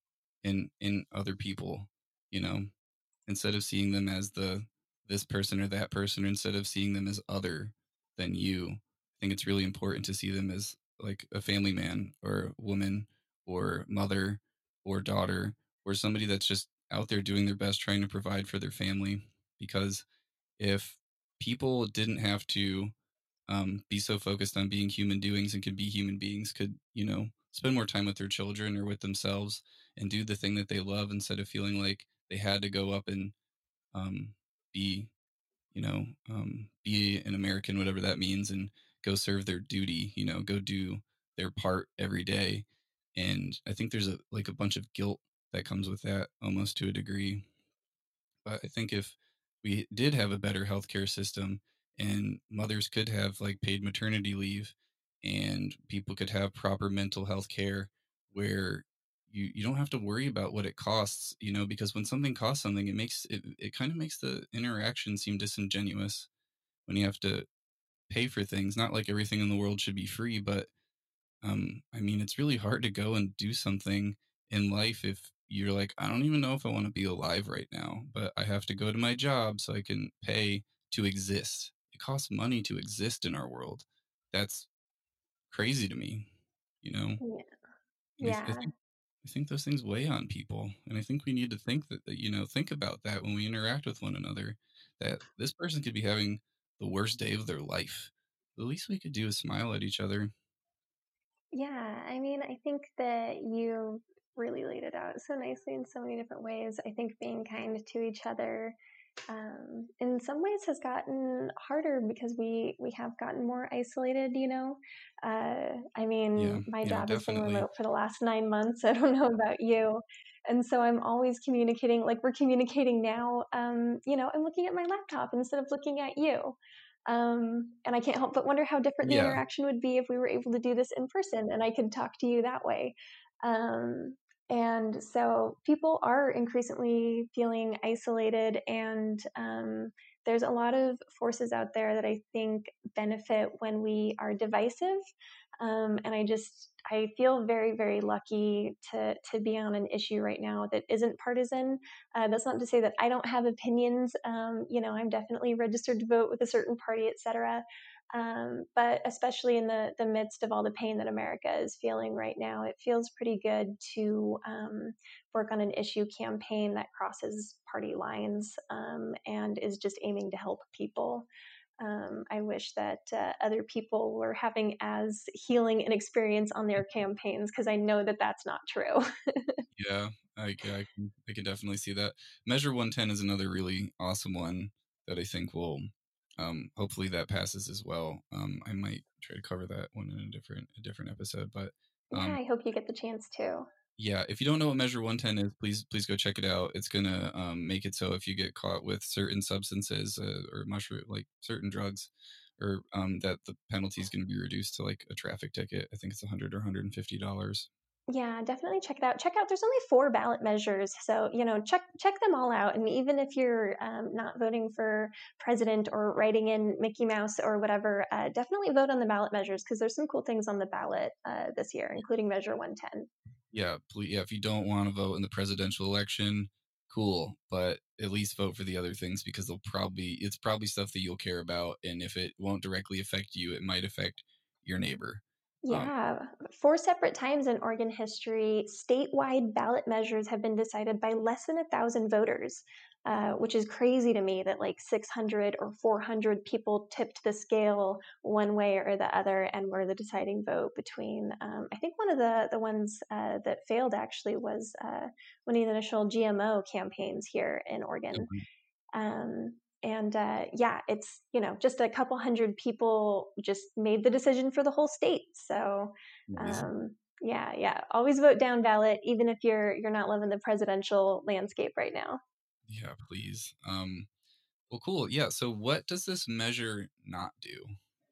in in other people, you know instead of seeing them as the this person or that person, or instead of seeing them as other than you. I think it's really important to see them as like a family man or woman or mother or daughter or somebody that's just out there doing their best trying to provide for their family. Because if people didn't have to um, be so focused on being human doings and could be human beings, could, you know, spend more time with their children or with themselves and do the thing that they love instead of feeling like they had to go up and um, be, you know, um, be an American, whatever that means, and go serve their duty, you know, go do their part every day. And I think there's a like a bunch of guilt that comes with that almost to a degree. But I think if we did have a better healthcare system and mothers could have like paid maternity leave and people could have proper mental health care where you, you don't have to worry about what it costs, you know, because when something costs something, it makes it, it kind of makes the interaction seem disingenuous when you have to pay for things. Not like everything in the world should be free, but um, I mean, it's really hard to go and do something in life if you're like, I don't even know if I want to be alive right now, but I have to go to my job so I can pay to exist. It costs money to exist in our world. That's crazy to me, you know? Yeah. And I, I Yeah. think I think those things weigh on people, and I think we need to think that, that you know think about that when we interact with one another. That this person could be having the worst day of their life. The least we could do is smile at each other. Yeah, I mean, I think that you really laid it out so nicely in so many different ways. I think being kind to each other, um, in some ways has gotten harder because we we have gotten more isolated. You know, uh, I Yeah, mean, my yeah, job has been definitely. remote for the last nine months. I don't know about you. And so I'm always communicating, like we're communicating now. Um, you know, I'm looking at my laptop instead of looking at you. Um, and I can't help but wonder how different the Yeah, interaction would be if we were able to do this in person and I could talk to you that way. Um, and so people are increasingly feeling isolated, and um, there's a lot of forces out there that I think benefit when we are divisive. Um, and I just I feel very very lucky to to be on an issue right now that isn't partisan. Uh, that's not to say that I don't have opinions. Um, you know, I'm definitely registered to vote with a certain party, et cetera. Um, but especially in the the midst of all the pain that America is feeling right now, it feels pretty good to um, work on an issue campaign that crosses party lines um, and is just aiming to help people. Um, I wish that uh, other people were having as healing an experience on their campaigns because I know that that's not true. yeah, I, yeah, I can, I can definitely see that. Measure one ten is another really awesome one that I think will, um, hopefully that passes as well. Um, I might try to cover that one in a different, a different episode, but, Yeah, um, I hope you get the chance to. yeah, if you don't know what Measure one ten is, please, please go check it out. It's gonna um, make it so if you get caught with certain substances uh, or mushroom, like certain drugs, or um, that the penalty is going to be reduced to like a traffic ticket. I think it's a hundred or hundred and fifty dollars. Yeah, definitely check it out. Check out. There's only four ballot measures, so you know, check check them all out. And even if you're um, not voting for president or writing in Mickey Mouse or whatever, uh, definitely vote on the ballot measures because there's some cool things on the ballot uh, this year, including Measure one ten. Yeah, please, yeah. If you don't want to vote in the presidential election, cool, but at least vote for the other things because they'll probably it's probably stuff that you'll care about, and if it won't directly affect you, it might affect your neighbor. Um, Yeah, four separate times in Oregon history, statewide ballot measures have been decided by less than a thousand voters, uh, which is crazy to me that like six hundred or four hundred people tipped the scale one way or the other and were the deciding vote between. Um, I think one of the the ones uh, that failed actually was uh, one of the initial G M O campaigns here in Oregon. Um, and uh, yeah, it's, you know, just a couple hundred people just made the decision for the whole state. So Amazing. um, yeah, yeah, always vote down ballot, even if you're you're not loving the presidential landscape right now. Yeah, please. Um, well, cool. Yeah. So, what does this measure not do?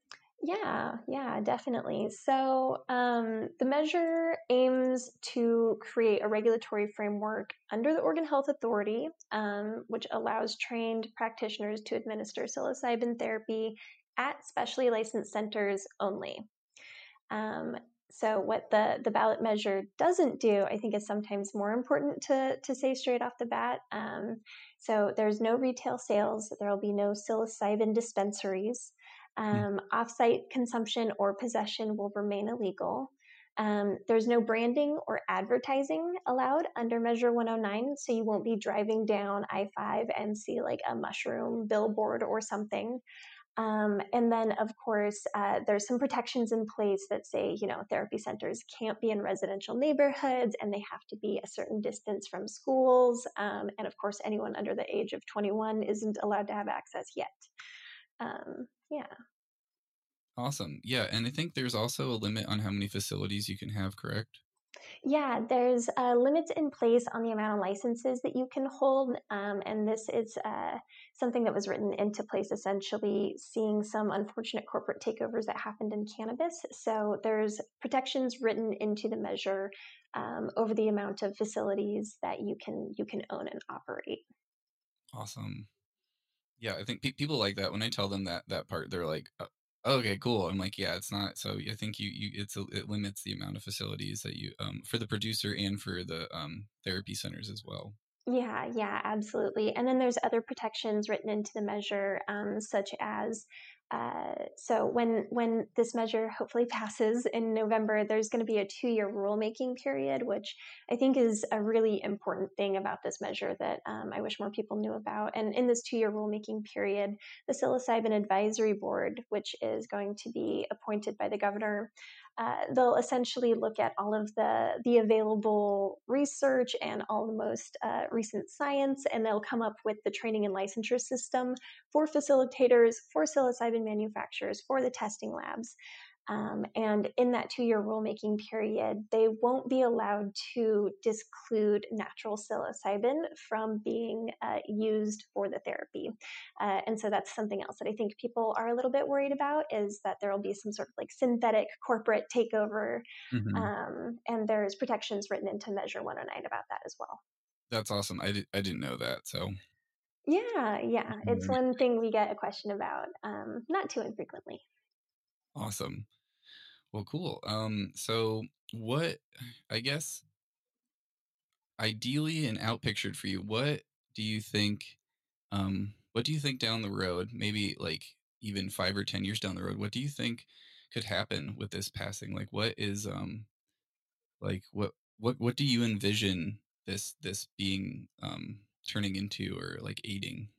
Yeah, yeah, definitely. So um, the measure aims to create a regulatory framework under the Oregon Health Authority, um, which allows trained practitioners to administer psilocybin therapy at specially licensed centers only. Um, so what the, the ballot measure doesn't do, I think, is sometimes more important to, to say straight off the bat. Um, so there's no retail sales. There will be no psilocybin dispensaries. Hmm. Um, offsite consumption or possession will remain illegal. Um, there's no branding or advertising allowed under Measure one oh nine, so you won't be driving down I five and see like a mushroom billboard or something. Um, and then, of course, uh, there's some protections in place that say, you know, therapy centers can't be in residential neighborhoods and they have to be a certain distance from schools. Um, and of course, anyone under the age of twenty-one isn't allowed to have access yet. Um, yeah. Awesome. Yeah. And I think there's also a limit on how many facilities you can have, correct? Yeah, there's uh, limits in place on the amount of licenses that you can hold. Um, and this is uh, something that was written into place essentially seeing some unfortunate corporate takeovers that happened in cannabis. So there's protections written into the measure um, over the amount of facilities that you can you can own and operate. Awesome. Yeah, I think pe- people like that when I tell them that that part, they're like, "Uh, okay, cool." I'm like, yeah, it's not. So I think you you it's a, it limits the amount of facilities that you um for the producer and for the um therapy centers as well. Yeah, yeah, absolutely. And then there's other protections written into the measure, um, such as uh, so when when this measure hopefully passes in November, there's going to be a two-year rulemaking period, which I think is a really important thing about this measure that um, I wish more people knew about. And in this two-year rulemaking period, the Psilocybin Advisory Board, which is going to be appointed by the governor, uh, they'll essentially look at all of the, the available research and all the most uh, recent science, and they'll come up with the training and licensure system for facilitators, for psilocybin manufacturers, for the testing labs. Um, and in that two-year rulemaking period, they won't be allowed to disclude natural psilocybin from being uh, used for the therapy. Uh, and so that's something else that I think people are a little bit worried about, is that there will be some sort of like synthetic corporate takeover. Hmm. Um, and there's protections written into Measure one oh nine about that as well. That's awesome. I did I didn't know that. So Yeah, yeah. It's one thing we get a question about, um, not too infrequently. awesome. Well, cool. Um, so what I guess ideally and outpictured for you, what do you think um what do you think down the road, maybe like even five or ten years down the road, what do you think could happen with this passing? Like what is um like what what what do you envision this this being um turning into or like aiding?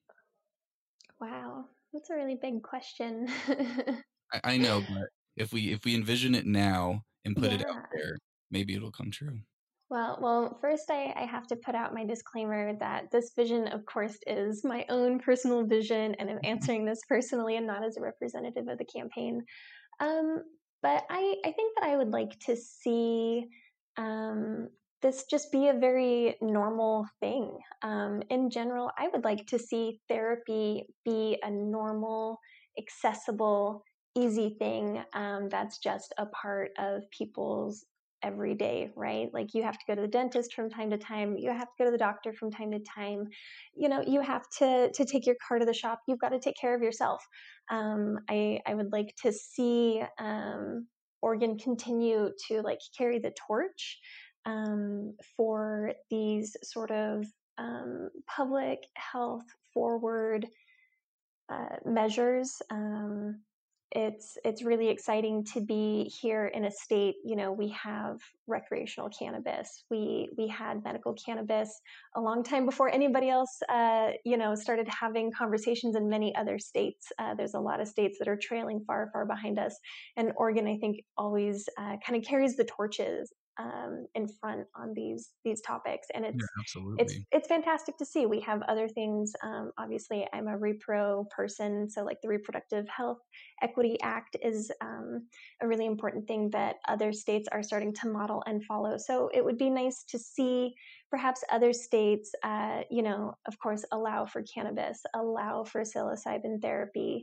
Wow, that's a really big question. I, I know, but if we if we envision it now and put it out Yeah. there, maybe it'll come true. Well, well, first I, I have to put out my disclaimer that this vision, of course, is my own personal vision, and I'm answering this personally and not as a representative of the campaign. Um, but I, I think that I would like to see um, this just be a very normal thing. Um, in general, I would like to see therapy be a normal, accessible, easy thing um, that's just a part of people's everyday, right? Like you have to go to the dentist from time to time, you have to go to the doctor from time to time, you know, you have to to take your car to the shop, you've got to take care of yourself. um, I, I would like to see um, Oregon continue to like carry the torch um, for these sort of um, public health forward uh, measures. Um, it's it's really exciting to be here in a state. You know, we have recreational cannabis. We we had medical cannabis a long time before anybody else. Uh, you know, started having conversations in many other states. Uh, there's a lot of states that are trailing far far behind us, and Oregon, I think, always uh, kind of carries the torches. um, in front on these these topics, and Yeah, it's it's absolutely. it's fantastic to see. We have other things. Um, obviously, I'm a repro person, so like the Reproductive Health Equity Act is um, a really important thing that other states are starting to model and follow. So it would be nice to see perhaps other states, uh, you know, of course, allow for cannabis, allow for psilocybin therapy,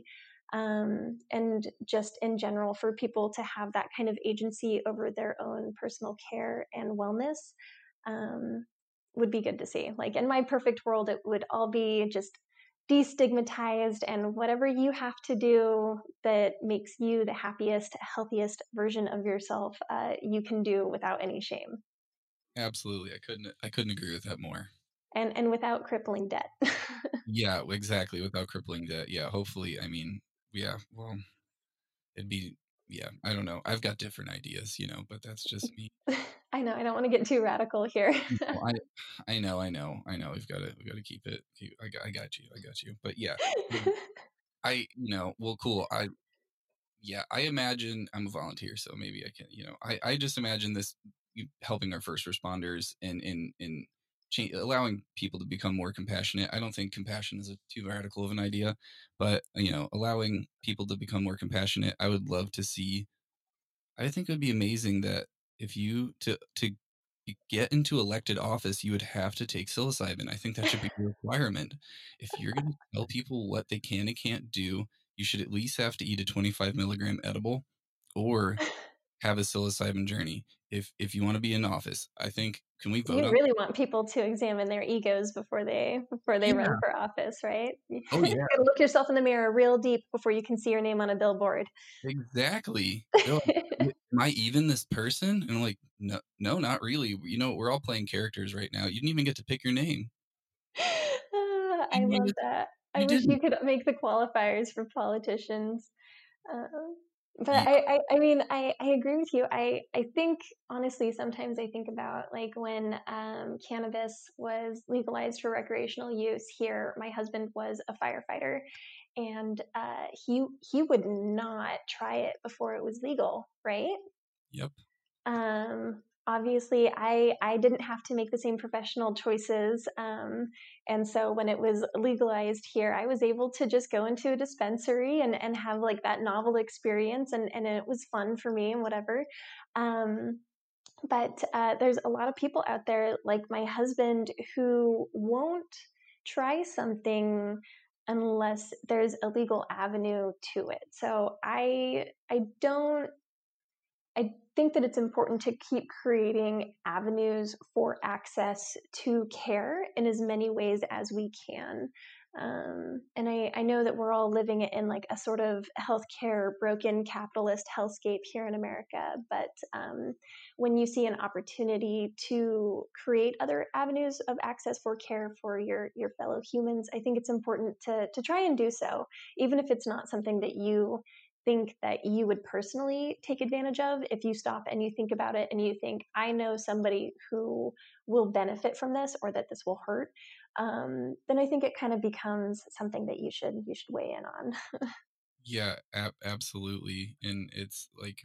um, and just in general for people to have that kind of agency over their own personal care and wellness, um, would be good to see. Like in my perfect world, it would all be just destigmatized, and whatever you have to do that makes you the happiest, healthiest version of yourself, uh, you can do without any shame Absolutely. I couldn't I couldn't agree with that more. and and without crippling debt. Yeah, exactly. Without crippling debt. Yeah, hopefully. I mean, yeah, well, it'd be, yeah, I don't know. I've got different ideas, you know, but that's just me. I know I don't want to get too radical here. No, I I know, I know, I know. We've got to we got to keep it. Keep, I got I got you. I got you. But yeah, um, I you know, well, cool. I yeah, I imagine I'm a volunteer, so maybe I can, you know, I I just imagine this you- helping our first responders and in in cha- allowing people to become more compassionate. I don't think compassion is a too radical of an idea, but you know, allowing people to become more compassionate. I would love to see. I think it would be amazing that if you to to get into elected office, you would have to take psilocybin. I think that should be a requirement. If you're going to tell people what they can and can't do, you should at least have to eat a twenty-five milligram edible or have a psilocybin journey. If if you want to be in office, I think can we vote You on? really want people to examine their egos before they before they run Yeah. for office, right? You Oh yeah. gotta look yourself in the mirror real deep before you can see your name on a billboard. Exactly. They're like, am I even this person? And I'm like, no, no, not really. You know, we're all playing characters right now. You didn't even get to pick your name. Ah, You I didn't even love get to- that. I you wish you didn't. could make the qualifiers for politicians. Um, but Yeah. I, I, I mean, I, I agree with you. I, I think honestly, sometimes I think about like when um, cannabis was legalized for recreational use here. My husband was a firefighter, and uh, he he would not try it before it was legal, right? Yep. Um, obviously, I I didn't have to make the same professional choices, um, and so when it was legalized here, I was able to just go into a dispensary and and have like that novel experience, and and it was fun for me and whatever. Um, but uh, there's a lot of people out there, like my husband, who won't try something unless there's a legal avenue to it. So I I don't I think that it's important to keep creating avenues for access to care in as many ways as we can. Um, and I, I know that we're all living in like a sort of healthcare broken capitalist hellscape here in America. But um, when you see an opportunity to create other avenues of access for care for your your fellow humans, I think it's important to to try and do so, even if it's not something that you think that you would personally take advantage of. If you stop and you think about it and you think, I know somebody who will benefit from this or that this will hurt, um, then I think it kind of becomes something that you should you should weigh in on. Yeah, ab- absolutely. And it's like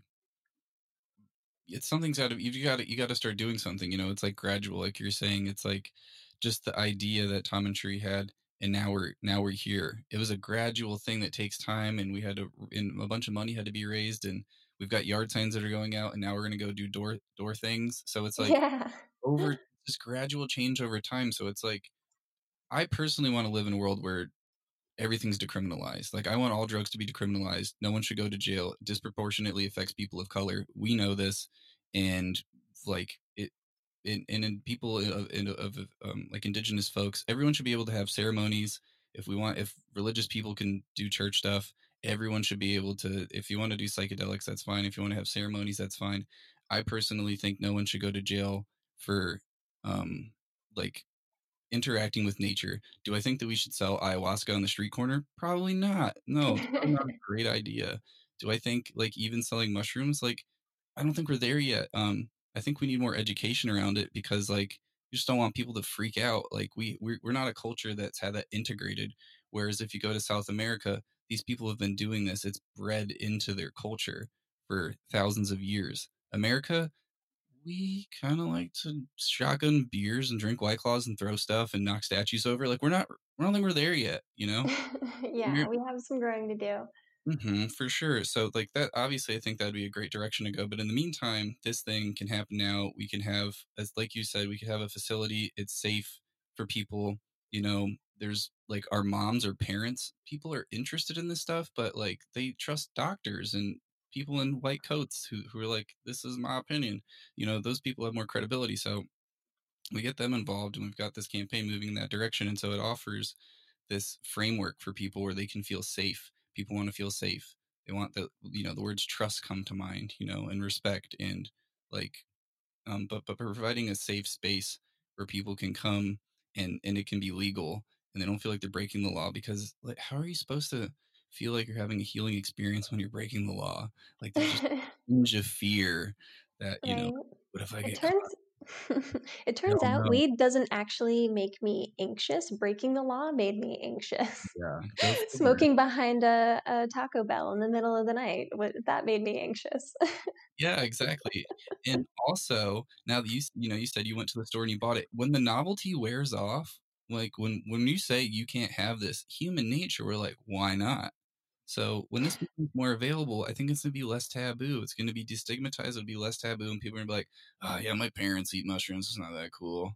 it's something's out of you got to you got to start doing something. You know, it's like gradual, like you're saying. It's like just the idea that Tom and Tree had, and now we're now we're here. It was a gradual thing that takes time, and we had to, and a bunch of money had to be raised, and we've got yard signs that are going out, and now we're gonna go do door door things. So it's like Yeah. over this gradual change over time. So it's like I personally want to live in a world where everything's decriminalized. Like I want all drugs to be decriminalized. No one should go to jail. It disproportionately affects people of color. We know this, and like it, and, and in people of, in, of um, like indigenous folks, everyone should be able to have ceremonies. If we want, if religious people can do church stuff, everyone should be able to. If you want to do psychedelics, that's fine. If you want to have ceremonies, that's fine. I personally think no one should go to jail for um like interacting with nature. Do I think that we should sell ayahuasca on the street corner? Probably not. No, it's probably not a great idea. Do I think like even selling mushrooms? Like, I don't think we're there yet. Um, I think we need more education around it because like you just don't want people to freak out. Like we we're, we're not a culture that's had that integrated. Whereas if you go to South America, these people have been doing this. It's bred into their culture for thousands of years. America, we kind of like to shotgun beers and drink White Claws and throw stuff and knock statues over. Like we're not, I don't think we're there yet, you know? Yeah, we have some growing to do. Mm-hmm, for sure. So, like that, obviously, I think that'd be a great direction to go. But in the meantime, this thing can happen now. We can have, as like you said, we could have a facility. It's safe for people. You know, there's like our moms or parents. People are interested in this stuff, but like they trust doctors and people in white coats who who are like, this is my opinion. You know, those people have more credibility. So we get them involved, and we've got this campaign moving in that direction. And so it offers this framework for people where they can feel safe. People want to feel safe. They want the, you know, the words trust come to mind, you know, and respect and like, um, but, but providing a safe space where people can come and, and it can be legal and they don't feel like they're breaking the law, because like, how are you supposed to feel like you're having a healing experience when you're breaking the law? Like there's just a tinge of fear that, you know, Right. what if I It get turns caught? it I turns don't out know. weed doesn't actually make me anxious. Breaking the law made me anxious. Yeah. Go figure. Smoking behind a, a Taco Bell in the middle of the night, what, that made me anxious. Yeah, exactly. And also, now that you s you know, you said you went to the store and you bought it, when the novelty wears off, like, when when you say you can't have this, human nature, we're like, "Why not?" So, when this becomes more available, I think it's gonna be less taboo, it's gonna be destigmatized, it'll be less taboo, and people are gonna be like, "Oh, yeah, my parents eat mushrooms, it's not that cool."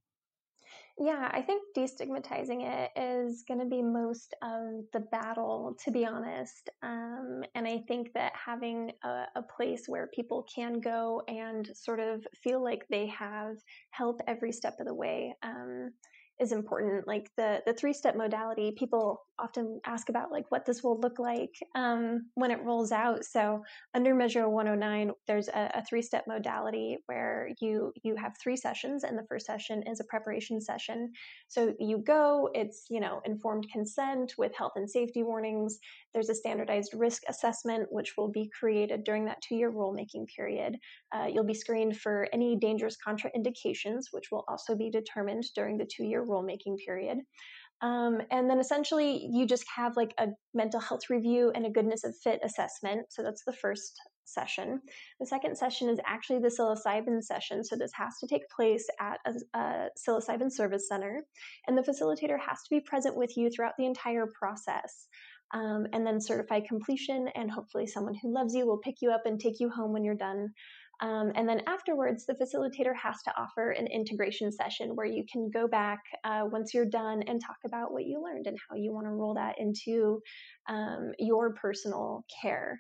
Yeah, I think destigmatizing it is going to be most of the battle, to be honest. Um, and I think that having a, a place where people can go and sort of feel like they have help every step of the way um, is important. Like the the three step modality, people often ask about like what this will look like um, when it rolls out. So under Measure one oh nine, there's a, a three step modality where you you have three sessions, and the first session is a preparation session. So you go, it's, you know, informed consent with health and safety warnings. There's a standardized risk assessment, which will be created during that two year rulemaking period. Uh, you'll be screened for any dangerous contraindications, which will also be determined during the two year rulemaking period. Um, and then essentially, you just have like a mental health review and a goodness of fit assessment. So that's the first session. The second session is actually the psilocybin session. So this has to take place at a, a psilocybin service center, and the facilitator has to be present with you throughout the entire process. Um, and then certify completion, and hopefully, someone who loves you will pick you up and take you home when you're done. Um, and then afterwards, the facilitator has to offer an integration session where you can go back uh, once you're done and talk about what you learned and how you want to roll that into um, your personal care.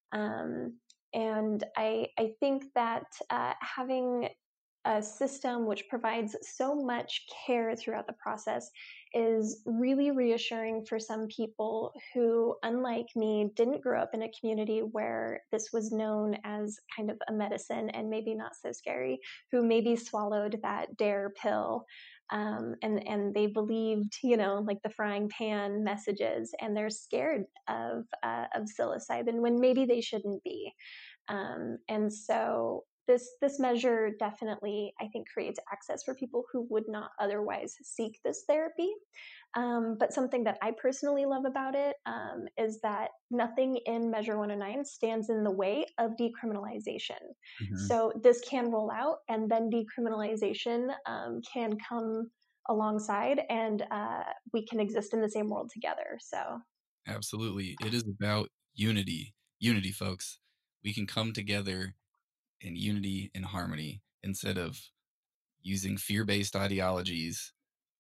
Um, and I, I think that uh, having a system which provides so much care throughout the process is really reassuring for some people who, unlike me, didn't grow up in a community where this was known as kind of a medicine and maybe not so scary, who maybe swallowed that dare pill. Um, and and they believed, you know, like the frying pan messages, and they're scared of uh, of psilocybin when maybe they shouldn't be. Um, and so this this measure definitely, I think, creates access for people who would not otherwise seek this therapy. Um, but something that I personally love about it um, is that nothing in Measure one oh nine stands in the way of decriminalization. Mhm. So this can roll out, and then decriminalization um, can come alongside, and uh, we can exist in the same world together. So Absolutely. It is about unity. Unity, folks. We can come together in unity and harmony instead of using fear-based ideologies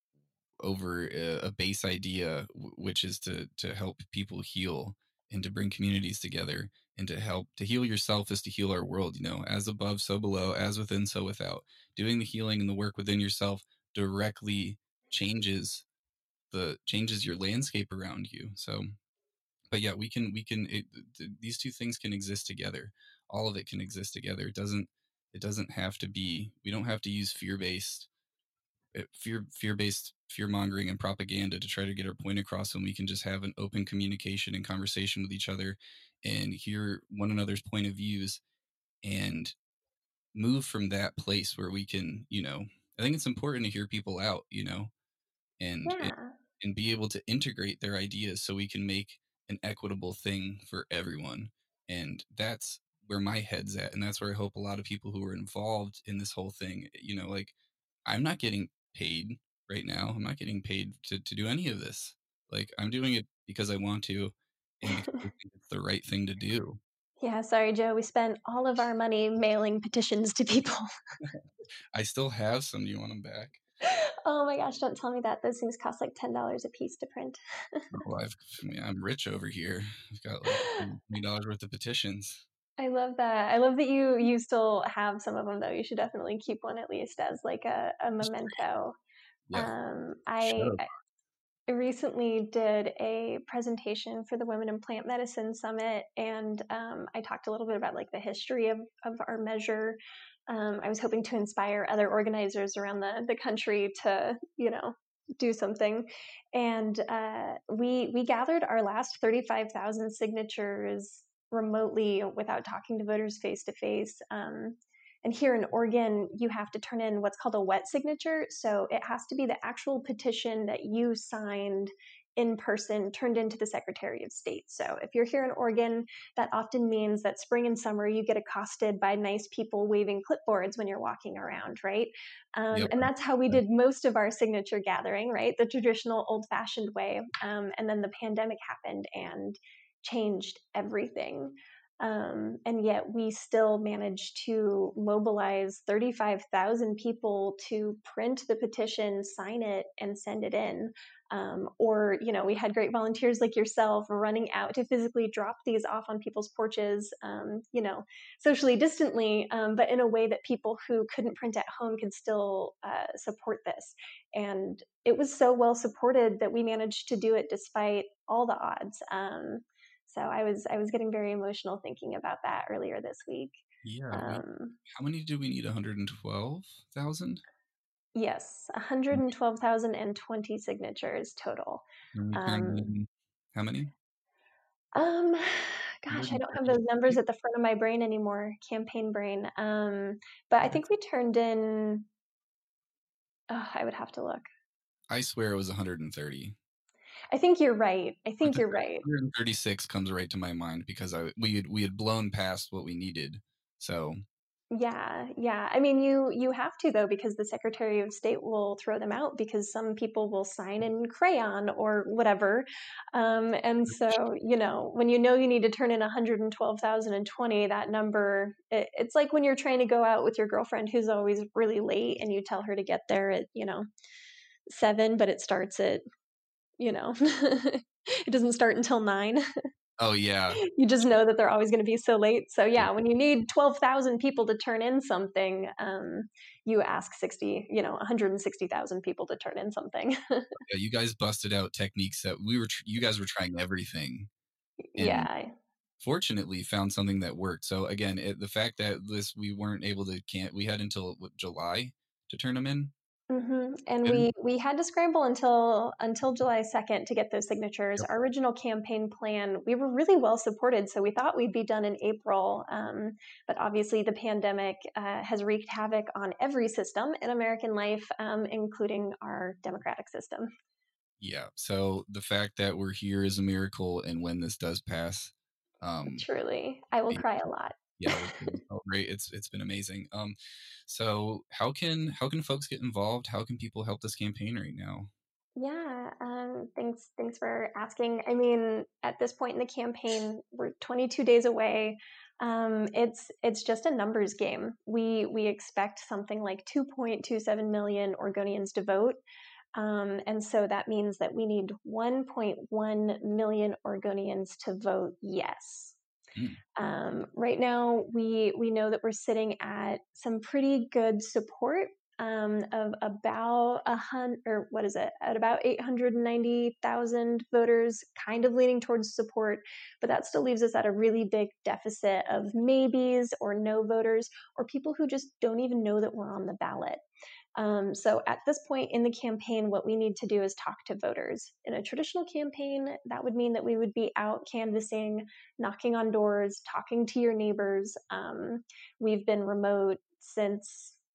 over a, a base idea, w- which is to to help people heal and to bring communities together and to help to heal yourself is to heal our world. You know, as above, so below, as within, so without. Doing the healing and the work within yourself directly changes the changes your landscape around you. So but yeah, we can we can it, th- these two things can exist together. All of it can exist together. It doesn't it doesn't have to be. We don't have to use fear based fear fear based fear mongering and propaganda to try to get our point across. When we can just have an open communication and conversation with each other and hear one another's point of views and move from that place where we can, you know, I think it's important to hear people out, you know, and and, yeah. and be able to integrate their ideas so we can make an equitable thing for everyone. And that's where my head's at, and that's where I hope a lot of people who are involved in this whole thing, you know, like I'm not getting paid right now. I'm not getting paid to to do any of this. Like I'm doing it because I want to, and because I think it's the right thing to do. Yeah, sorry, Joe. We spent all of our money mailing petitions to people. I still have some. Do you want them back? Oh my gosh, don't tell me that. Those things cost like ten dollars a piece to print. Oh, I've, I mean, I'm rich over here. I've got like twenty dollars worth of petitions. I love that. I love that you you still have some of them though. You should definitely keep one at least as like a, a memento. Yeah, Um, shut I up. I recently did a presentation for the Women in Plant Medicine Summit, and um, I talked a little bit about like the history of, of our measure. Um, I was hoping to inspire other organizers around the, the country to, you know, do something. And uh, we we gathered our last thirty-five thousand signatures remotely without talking to voters face to face. And here in Oregon, you have to turn in what's called a wet signature. So it has to be the actual petition that you signed in person turned into the Secretary of State. So if you're here in Oregon, that often means that spring and summer you get accosted by nice people waving clipboards when you're walking around, right? Um, Yep. and that's how we did most of our signature gathering, right? The traditional old fashioned way. Um, and then the pandemic happened and changed everything. Um, and yet we still managed to mobilize thirty-five thousand people to print the petition, sign it, and send it in. Um, or, you know, we had great volunteers like yourself running out to physically drop these off on people's porches, um, you know, socially distantly, um, but in a way that people who couldn't print at home could still uh, support this. And it was so well supported that we managed to do it despite all the odds. Um, so I was I was getting very emotional thinking about that earlier this week. Yeah. We. Um, How many do we need? One hundred twelve thousand. yes, one hundred twelve thousand twenty signatures total. And we turned Um, in how many? um, gosh, I don't have those numbers one hundred thirty-six. at the front of my brain anymore, campaign brain. Um, but I think we turned in. Oh, I would have to look. I swear it was one hundred thirty. I think you're right. I But think the you're right. one hundred thirty-six comes right to my mind because I we had we had blown past what we needed. So Yeah, yeah. I mean, you you have to though because the Secretary of State will throw them out because some people will sign in crayon or whatever. Um, and so, you know, when you know you need to turn in one hundred twelve thousand twenty, that number, it, it's like when you're trying to go out with your girlfriend who's always really late and you tell her to get there at, you know, seven, but it starts at, you know, it doesn't start until nine. oh yeah. You just know that they're always going to be so late. So yeah, when you need twelve thousand people to turn in something, um, you ask sixty, you know, one hundred sixty thousand people to turn in something. Yeah, you guys busted out techniques that we were tr- you guys were trying everything and Yeah. fortunately found something that worked. So again, it, the fact that this we weren't able to can't we had until what, July to turn them in. hmm And And we we had to scramble until until July second to get those signatures. yep. Our original campaign plan, we were really well supported, so we thought we'd be done in April. Um, but obviously, the pandemic uh, has wreaked havoc on every system in American life, um, including our democratic system. Yeah. So the fact that we're here is a miracle, and when this does pass, um, Truly, I will yeah, cry a lot. yeah, we're gonna celebrate. It's it's been amazing. Um, so how can how can folks get involved? How can people help this campaign right now? Yeah, um, thanks. Thanks for asking. I mean, at this point in the campaign, we're twenty-two days away. Um, it's it's just a numbers game. We we expect something like two point two seven million Oregonians to vote, um, and so that means that we need one point one million Oregonians to vote yes. Mm, Um, right now, we we know that we're sitting at some pretty good support um, of about a hundred, or what is it, at about eight hundred ninety thousand voters, kind of leaning towards support, but that still leaves us at a really big deficit of maybes or no voters or people who just don't even know that we're on the ballot. Um, so at this point in the campaign, what we need to do is talk to voters. In a traditional campaign, that would mean that we would be out canvassing, knocking on doors, talking to your neighbors. Um, we've been remote since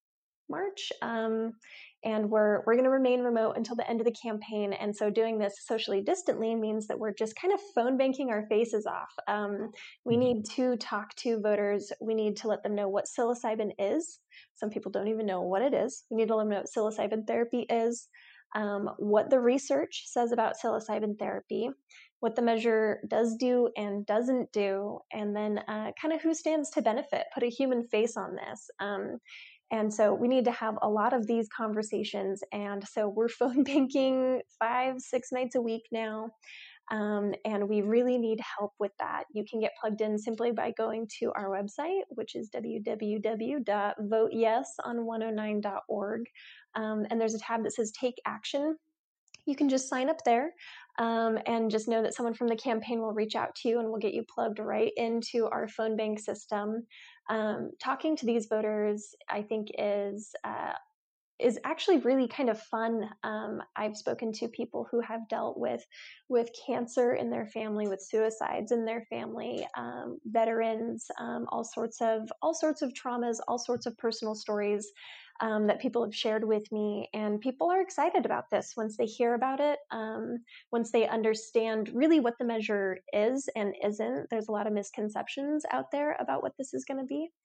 March. Um, and we're we're going to remain remote until the end of the campaign. And so doing this socially distantly means that we're just kind of phone banking our faces off. Um, we Mhm. need to talk to voters. We need to let them know what psilocybin is. Some people don't even know what it is. We need to let them know what psilocybin therapy is, um, what the research says about psilocybin therapy, what the measure does do and doesn't do, and then uh, kind of who stands to benefit, put a human face on this. Um, and so we need to have a lot of these conversations. And so we're phone banking five, six nights a week now. Um, and we really need help with that. You can get plugged in simply by going to our website, which is w w w dot vote yes on one oh nine dot org. Um, and there's a tab that says Take Action. You can just sign up there, um, and just know that someone from the campaign will reach out to you and will get you plugged right into our phone bank system. Um, talking to these voters, I think, is uh, is actually really kind of fun. Um, I've spoken to people who have dealt with with cancer in their family, with suicides in their family, um, veterans, um, all sorts of all sorts of traumas, all sorts of personal stories um, that people have shared with me, and people are excited about this once they hear about it. Um, once they understand really what the measure is and isn't. There's a lot of misconceptions out there about what this is going to be.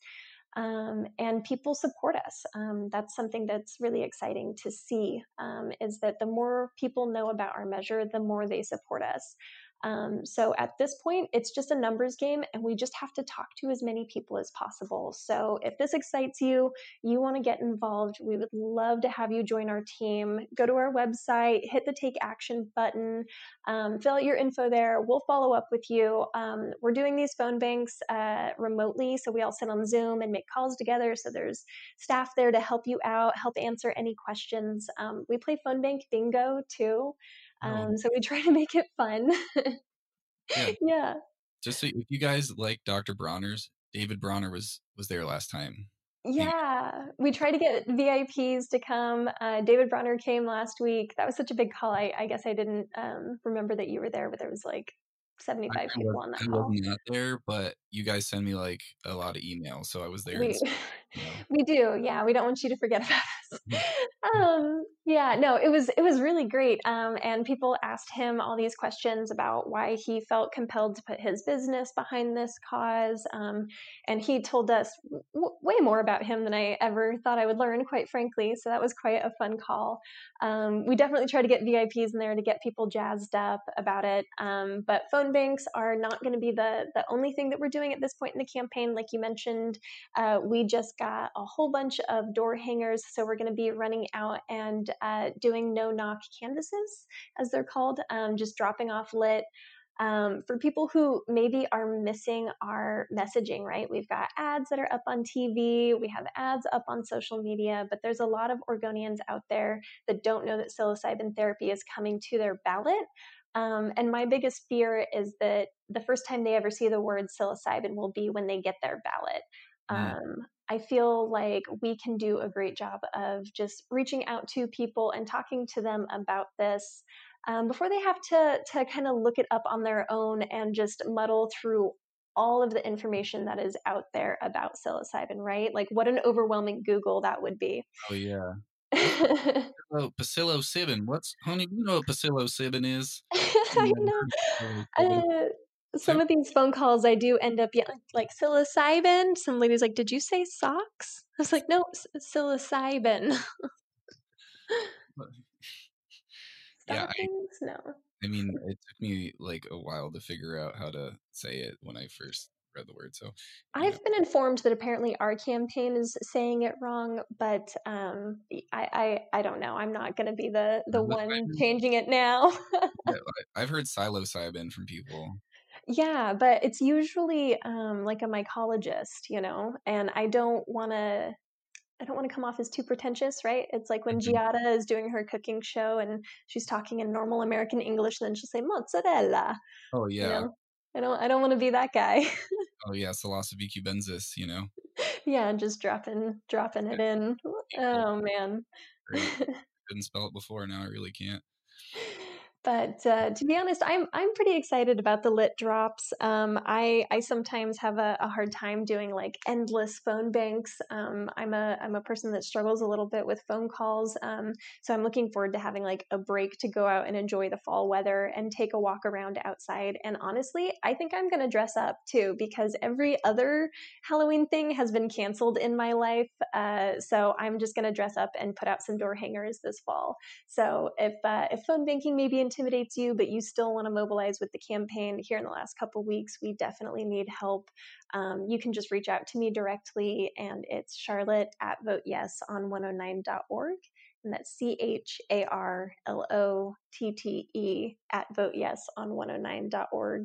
Um, and people support us. Um, that's something that's really exciting to see, um, is that the more people know about our measure, the more they support us. Um, so at this point, it's just a numbers game, and we just have to talk to as many people as possible. So if this excites you, you want to get involved, we would love to have you join our team. Go to our website, hit the Take Action button, um, fill out your info there. We'll follow up with you. Um, we're doing these phone banks uh, remotely, so we all sit on Zoom and make calls together. So there's staff there to help you out, help answer any questions. Um, we play phone bank bingo too. Oh, Um, so we try to make it fun. yeah. Yeah. Just so if you guys like Doctor Bronner's, David Bronner was was there last time. Hang Yeah, we try to get V I Ps to come. Uh, David Bronner came last week. That was such a big call. I, I guess I didn't um, remember that you were there, but there was like seventy-five I was people on that I was call. not there, but you guys send me like a lot of emails, so I was there and We you know. we do, yeah. We don't want you to forget about us. Mhm. Um, yeah, no, it was it was really great. Um, and people asked him all these questions about why he felt compelled to put his business behind this cause. Um, and he told us w- way more about him than I ever thought I would learn, quite frankly. So that was quite a fun call. Um, we definitely try to get V I Ps in there to get people jazzed up about it. Um, but phone banks are not going to be the the only thing that we're doing at this point in the campaign. Like you mentioned, uh, we just got a whole bunch of door hangers, so we're going to be running out and uh, doing no-knock canvases, as they're called, um, just dropping off lit. Um, for people who maybe are missing our messaging, right? We've got ads that are up on T V, we have ads up on social media, but there's a lot of Oregonians out there that don't know that psilocybin therapy is coming to their ballot. Um, and my biggest fear is that the first time they ever see the word psilocybin will be when they get their ballot. Mm. Um, I feel like we can do a great job of just reaching out to people and talking to them about this um, before they have to to kind of look it up on their own and just muddle through all of the information that is out there about psilocybin, right? Like what an overwhelming Google that would be. Oh yeah. What's oh, psilocybin? What's honey? You know what psilocybin is? You I never know. heard of psilocybin. Uh, I, some of these phone calls, I do end up yelling like psilocybin. Some lady's like, "Did you say socks?" I was like, "No, s- psilocybin." yeah, I, Stockings? No. I mean, it took me like a while to figure out how to say it when I first read the word. So, you know, I've been informed that apparently our campaign is saying it wrong, but um, I, I I don't know. I'm not going to be the the one psilocybin. changing it now. Yeah, I- I've heard psilocybin from people. Yeah, but it's usually um, like a mycologist, you know, and I don't want to. I don't want to come off as too pretentious, right? It's like when Mhm. Giada is doing her cooking show and she's talking in normal American English, and then she'll say mozzarella. Oh You yeah, know, I don't. I don't want to be that guy. oh yeah, psilocybe cubensis. You know, Yeah, just dropping dropping yeah, it in. people. Oh man. Great. Couldn't spell it before. Now I really can't. But uh, to be honest, I'm I'm pretty excited about the lit drops. Um, I I sometimes have a, a hard time doing like endless phone banks. Um, I'm a I'm a person that struggles a little bit with phone calls. Um, so I'm looking forward to having like a break to go out and enjoy the fall weather and take a walk around outside. And honestly, I think I'm gonna dress up too because every other Halloween thing has been canceled in my life. Uh, so I'm just gonna dress up and put out some door hangers this fall. So if uh, if phone banking maybe intimidates you, but you still want to mobilize with the campaign here in the last couple weeks, we definitely need help. Um, you can just reach out to me directly, and it's Charlotte at vote yes on one oh nine dot org. And that's C H A R L O T T E at vote yes on one oh nine dot org.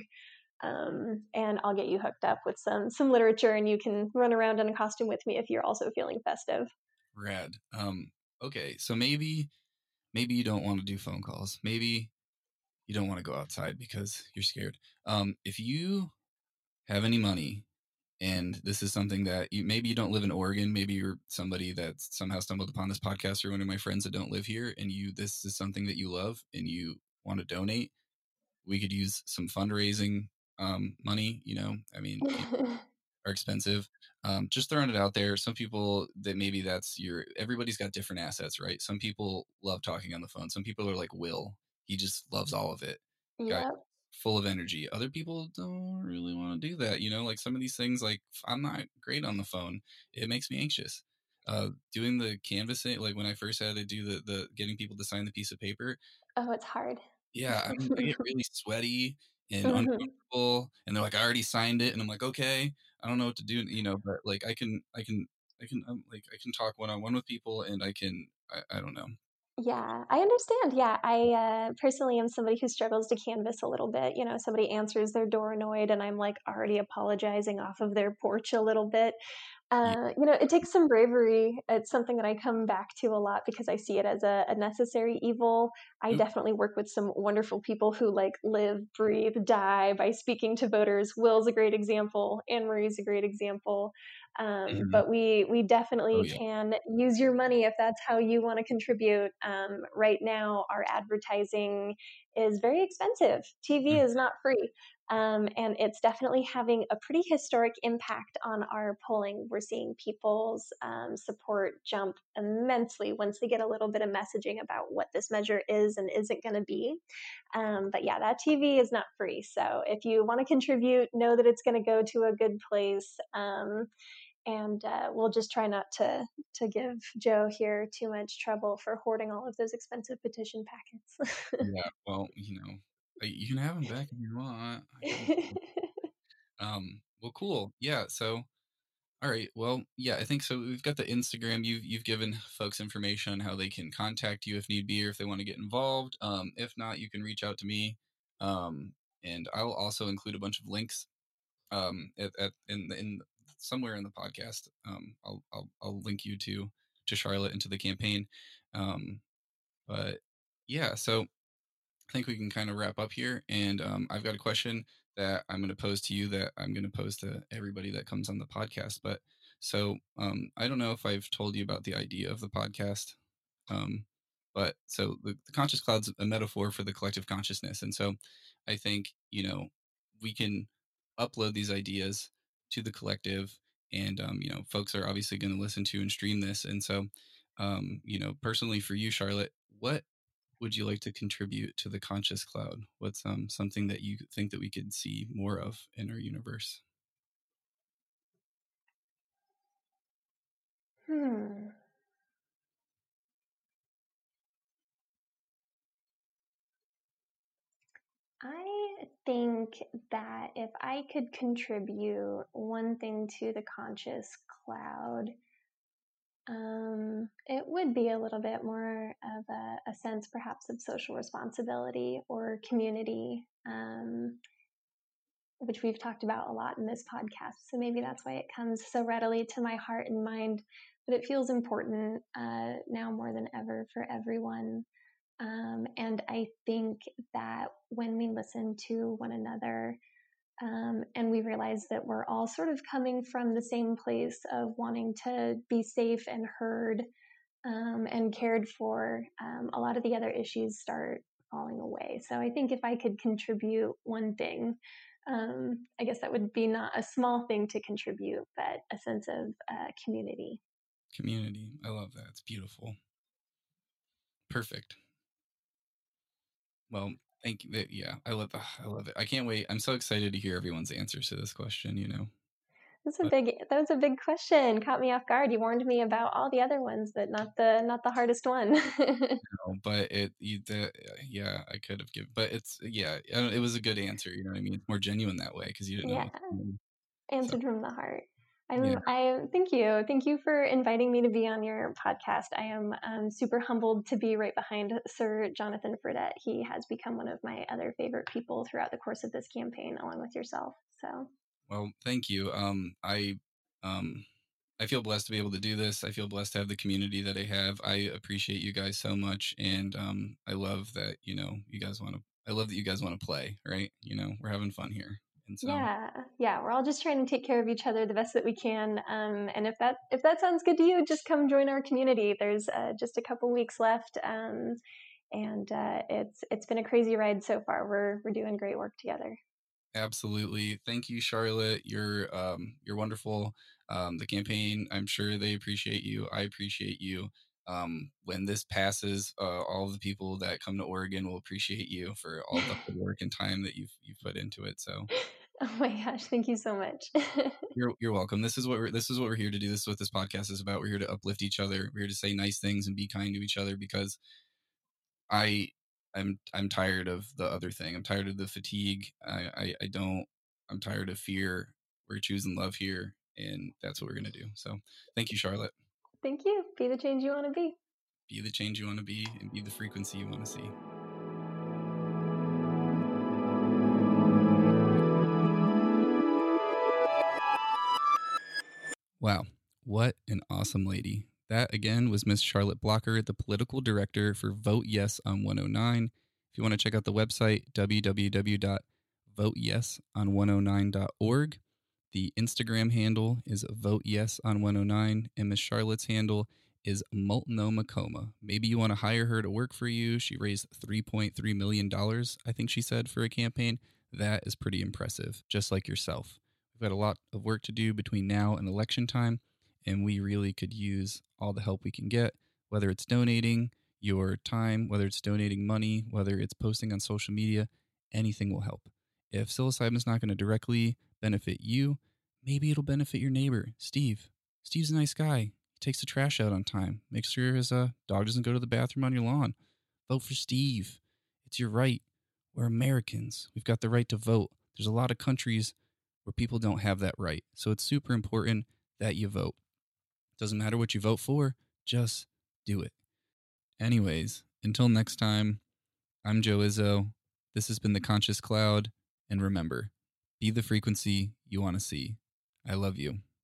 Um, and I'll get you hooked up with some some literature, and you can run around in a costume with me if you're also feeling festive. Rad. Um, okay, so maybe maybe you don't want to do phone calls. Maybe you don't want to go outside because you're scared. Um, if you have any money, and this is something that you maybe you don't live in Oregon, maybe you're somebody that somehow stumbled upon this podcast or one of my friends that don't live here, and you this is something that you love and you want to donate, we could use some fundraising um, money. You know, I mean, you are expensive. Um, just throwing it out there. Some people that maybe that's your. Everybody's got different assets, right? Some people love talking on the phone. Some people are like Will. He just loves all of it. Guy Yep. full of energy. Other people don't really want to do that. You know, like some of these things. Like I'm not great on the phone. It makes me anxious. Uh, doing the canvassing, like when I first had to do the the getting people to sign the piece of paper, Oh, it's hard. yeah, I mean, I get really sweaty and hmm uncomfortable, and they're like, "I already signed it," and I'm like, "Okay, I don't know what to do," you know, but like I can, I can, I can, um, like I can talk one on one with people, and I can, I, I don't know. Yeah, I understand. Yeah, I uh, personally am somebody who struggles to canvas a little bit. You know, somebody answers their door annoyed, and I'm like already apologizing off of their porch a little bit. Yeah. Uh, you know, it takes some bravery. It's something that I come back to a lot because I see it as a, a necessary evil. I Nope. definitely work with some wonderful people who like live, breathe, die by speaking to voters. Will's a great example. Anne Marie's a great example. Um, Mhm. but we we Oh definitely yeah. can use your money if that's how you want to contribute. Um, right now, our advertising is very expensive. T V Mhm. is not free. Um, and it's definitely having a pretty historic impact on our polling. We're seeing people's um, support jump immensely once they get a little bit of messaging about what this measure is and isn't going to be. Um, but yeah, that T V is not free. So if you want to contribute, know that it's going to go to a good place. Um, and uh, we'll just try not to to give Joe here too much trouble for hoarding all of those expensive petition packets. Yeah. Well, you know, uh, you can have them back if you want. I can. Um. Well, cool. Yeah. So. All right. Well, yeah, I think so. We've got the Instagram. You've you've given folks information on how they can contact you if need be, or if they want to get involved. Um, if not, you can reach out to me, um, and I'll also include a bunch of links um, at, at in in somewhere in the podcast. Um, I'll I'll I'll link you to to Charlotte and to the campaign. Um, but yeah, so I think we can kind of wrap up here. And um, I've got a question that I'm going to pose to you that I'm going to pose to everybody that comes on the podcast. But so um, I don't know if I've told you about the idea of the podcast. Um, but so the, the conscious cloud's a metaphor for the collective consciousness. And so I think, you know, we can upload these ideas to the collective. And, um, you know, folks are obviously going to listen to and stream this. And so, um, you know, personally for you, Charlotte, what would you like to contribute to the conscious cloud? What's um something that you think that we could see more of in our universe? hmm. I think that if I could contribute one thing to the conscious cloud, um, it would be a little bit more of a, a sense perhaps of social responsibility or community, um, which we've talked about a lot in this podcast. So maybe that's why it comes so readily to my heart and mind. But it feels important uh, now more than ever for everyone. Um, and I think that when we listen to one another, um, and we realize that we're all sort of coming from the same place of wanting to be safe and heard um, and cared for, um, a lot of the other issues start falling away. way. So I think if I could contribute one thing, um, I guess that would be not a small thing to contribute, but a sense of uh, community. Community. I love that. It's beautiful. Perfect. Well, thank you. Yeah, I love. I love it. I can't wait. I'm so excited to hear everyone's answers to this question. You know, That's a but big. That was a big question. Caught me off guard. You warned me about all the other ones, but not the not the hardest one. no, but it. You, the, yeah, I could have given, but it's yeah. I don't- It was a good answer. You know what I mean? It's more genuine that way because you didn't know. Yeah, What's coming. So answered from the heart. yeah. I'm. I thank you. Thank you for inviting me to be on your podcast. I am um, super humbled to be right behind Sir Jonathan Fredette. He has become one of my other favorite people throughout the course of this campaign, along with yourself. So. Well, thank you. Um, I, um, I feel blessed to be able to do this. I feel blessed to have the community that I have. I appreciate you guys so much, and um, I love that you know you guys want to. I love that you guys want to play. Right? You know, we're having fun here, and so Yeah, yeah, we're all just trying to take care of each other the best that we can. Um, and if that if that sounds good to you, just come join our community. There's uh, just a couple weeks left, um, and uh, it's it's been a crazy ride so far. We're we're doing great work together. absolutely. Thank you, Charlotte. You're um, you're wonderful. Um, the campaign, I'm sure they appreciate you. I appreciate you. Um, when this passes, uh, all of the people that come to Oregon will appreciate you for all the hard work and time that you've you've put into it. So. Oh my gosh, thank you so much. You're you're welcome. This is what we're this is what we're here to do. This is what this podcast is about. We're here to uplift each other. We're here to say nice things and be kind to each other because I I'm I'm tired of the other thing. I'm tired of the fatigue. I I, I don't I'm tired of fear. We're choosing love here, and that's what we're gonna do. So thank you, Charlotte. Thank you. Be the change you want to be. Be the change you want to be and be the frequency you want to see. Wow, what an awesome lady. That again was Miss Charlotte Blocker, the political director for Vote Yes on one oh nine. If you want to check out the website, w w w dot vote yes on one oh nine dot org. The Instagram handle is Vote Yes on one oh nine, and Miss Charlotte's handle is Multnomah Coma. Maybe you want to hire her to work for you. She raised three point three million dollars, I think she said, for a campaign. That is pretty impressive, just like yourself. We've got a lot of work to do between now and election time, and we really could use all the help we can get, whether it's donating your time, whether it's donating money, whether it's posting on social media. Anything will help. If psilocybin is not going to directly benefit you, maybe it'll benefit your neighbor, Steve. Steve's a nice guy. He takes the trash out on time, makes sure his uh, dog doesn't go to the bathroom on your lawn. Vote for Steve. It's your right. We're Americans. We've got the right to vote. There's a lot of countries where people don't have that right. So it's super important that you vote. Doesn't matter what you vote for, just do it. Anyways, until next time, I'm Joe Izzo. This has been The Conscious Cloud. And remember, be the frequency you want to see. I love you.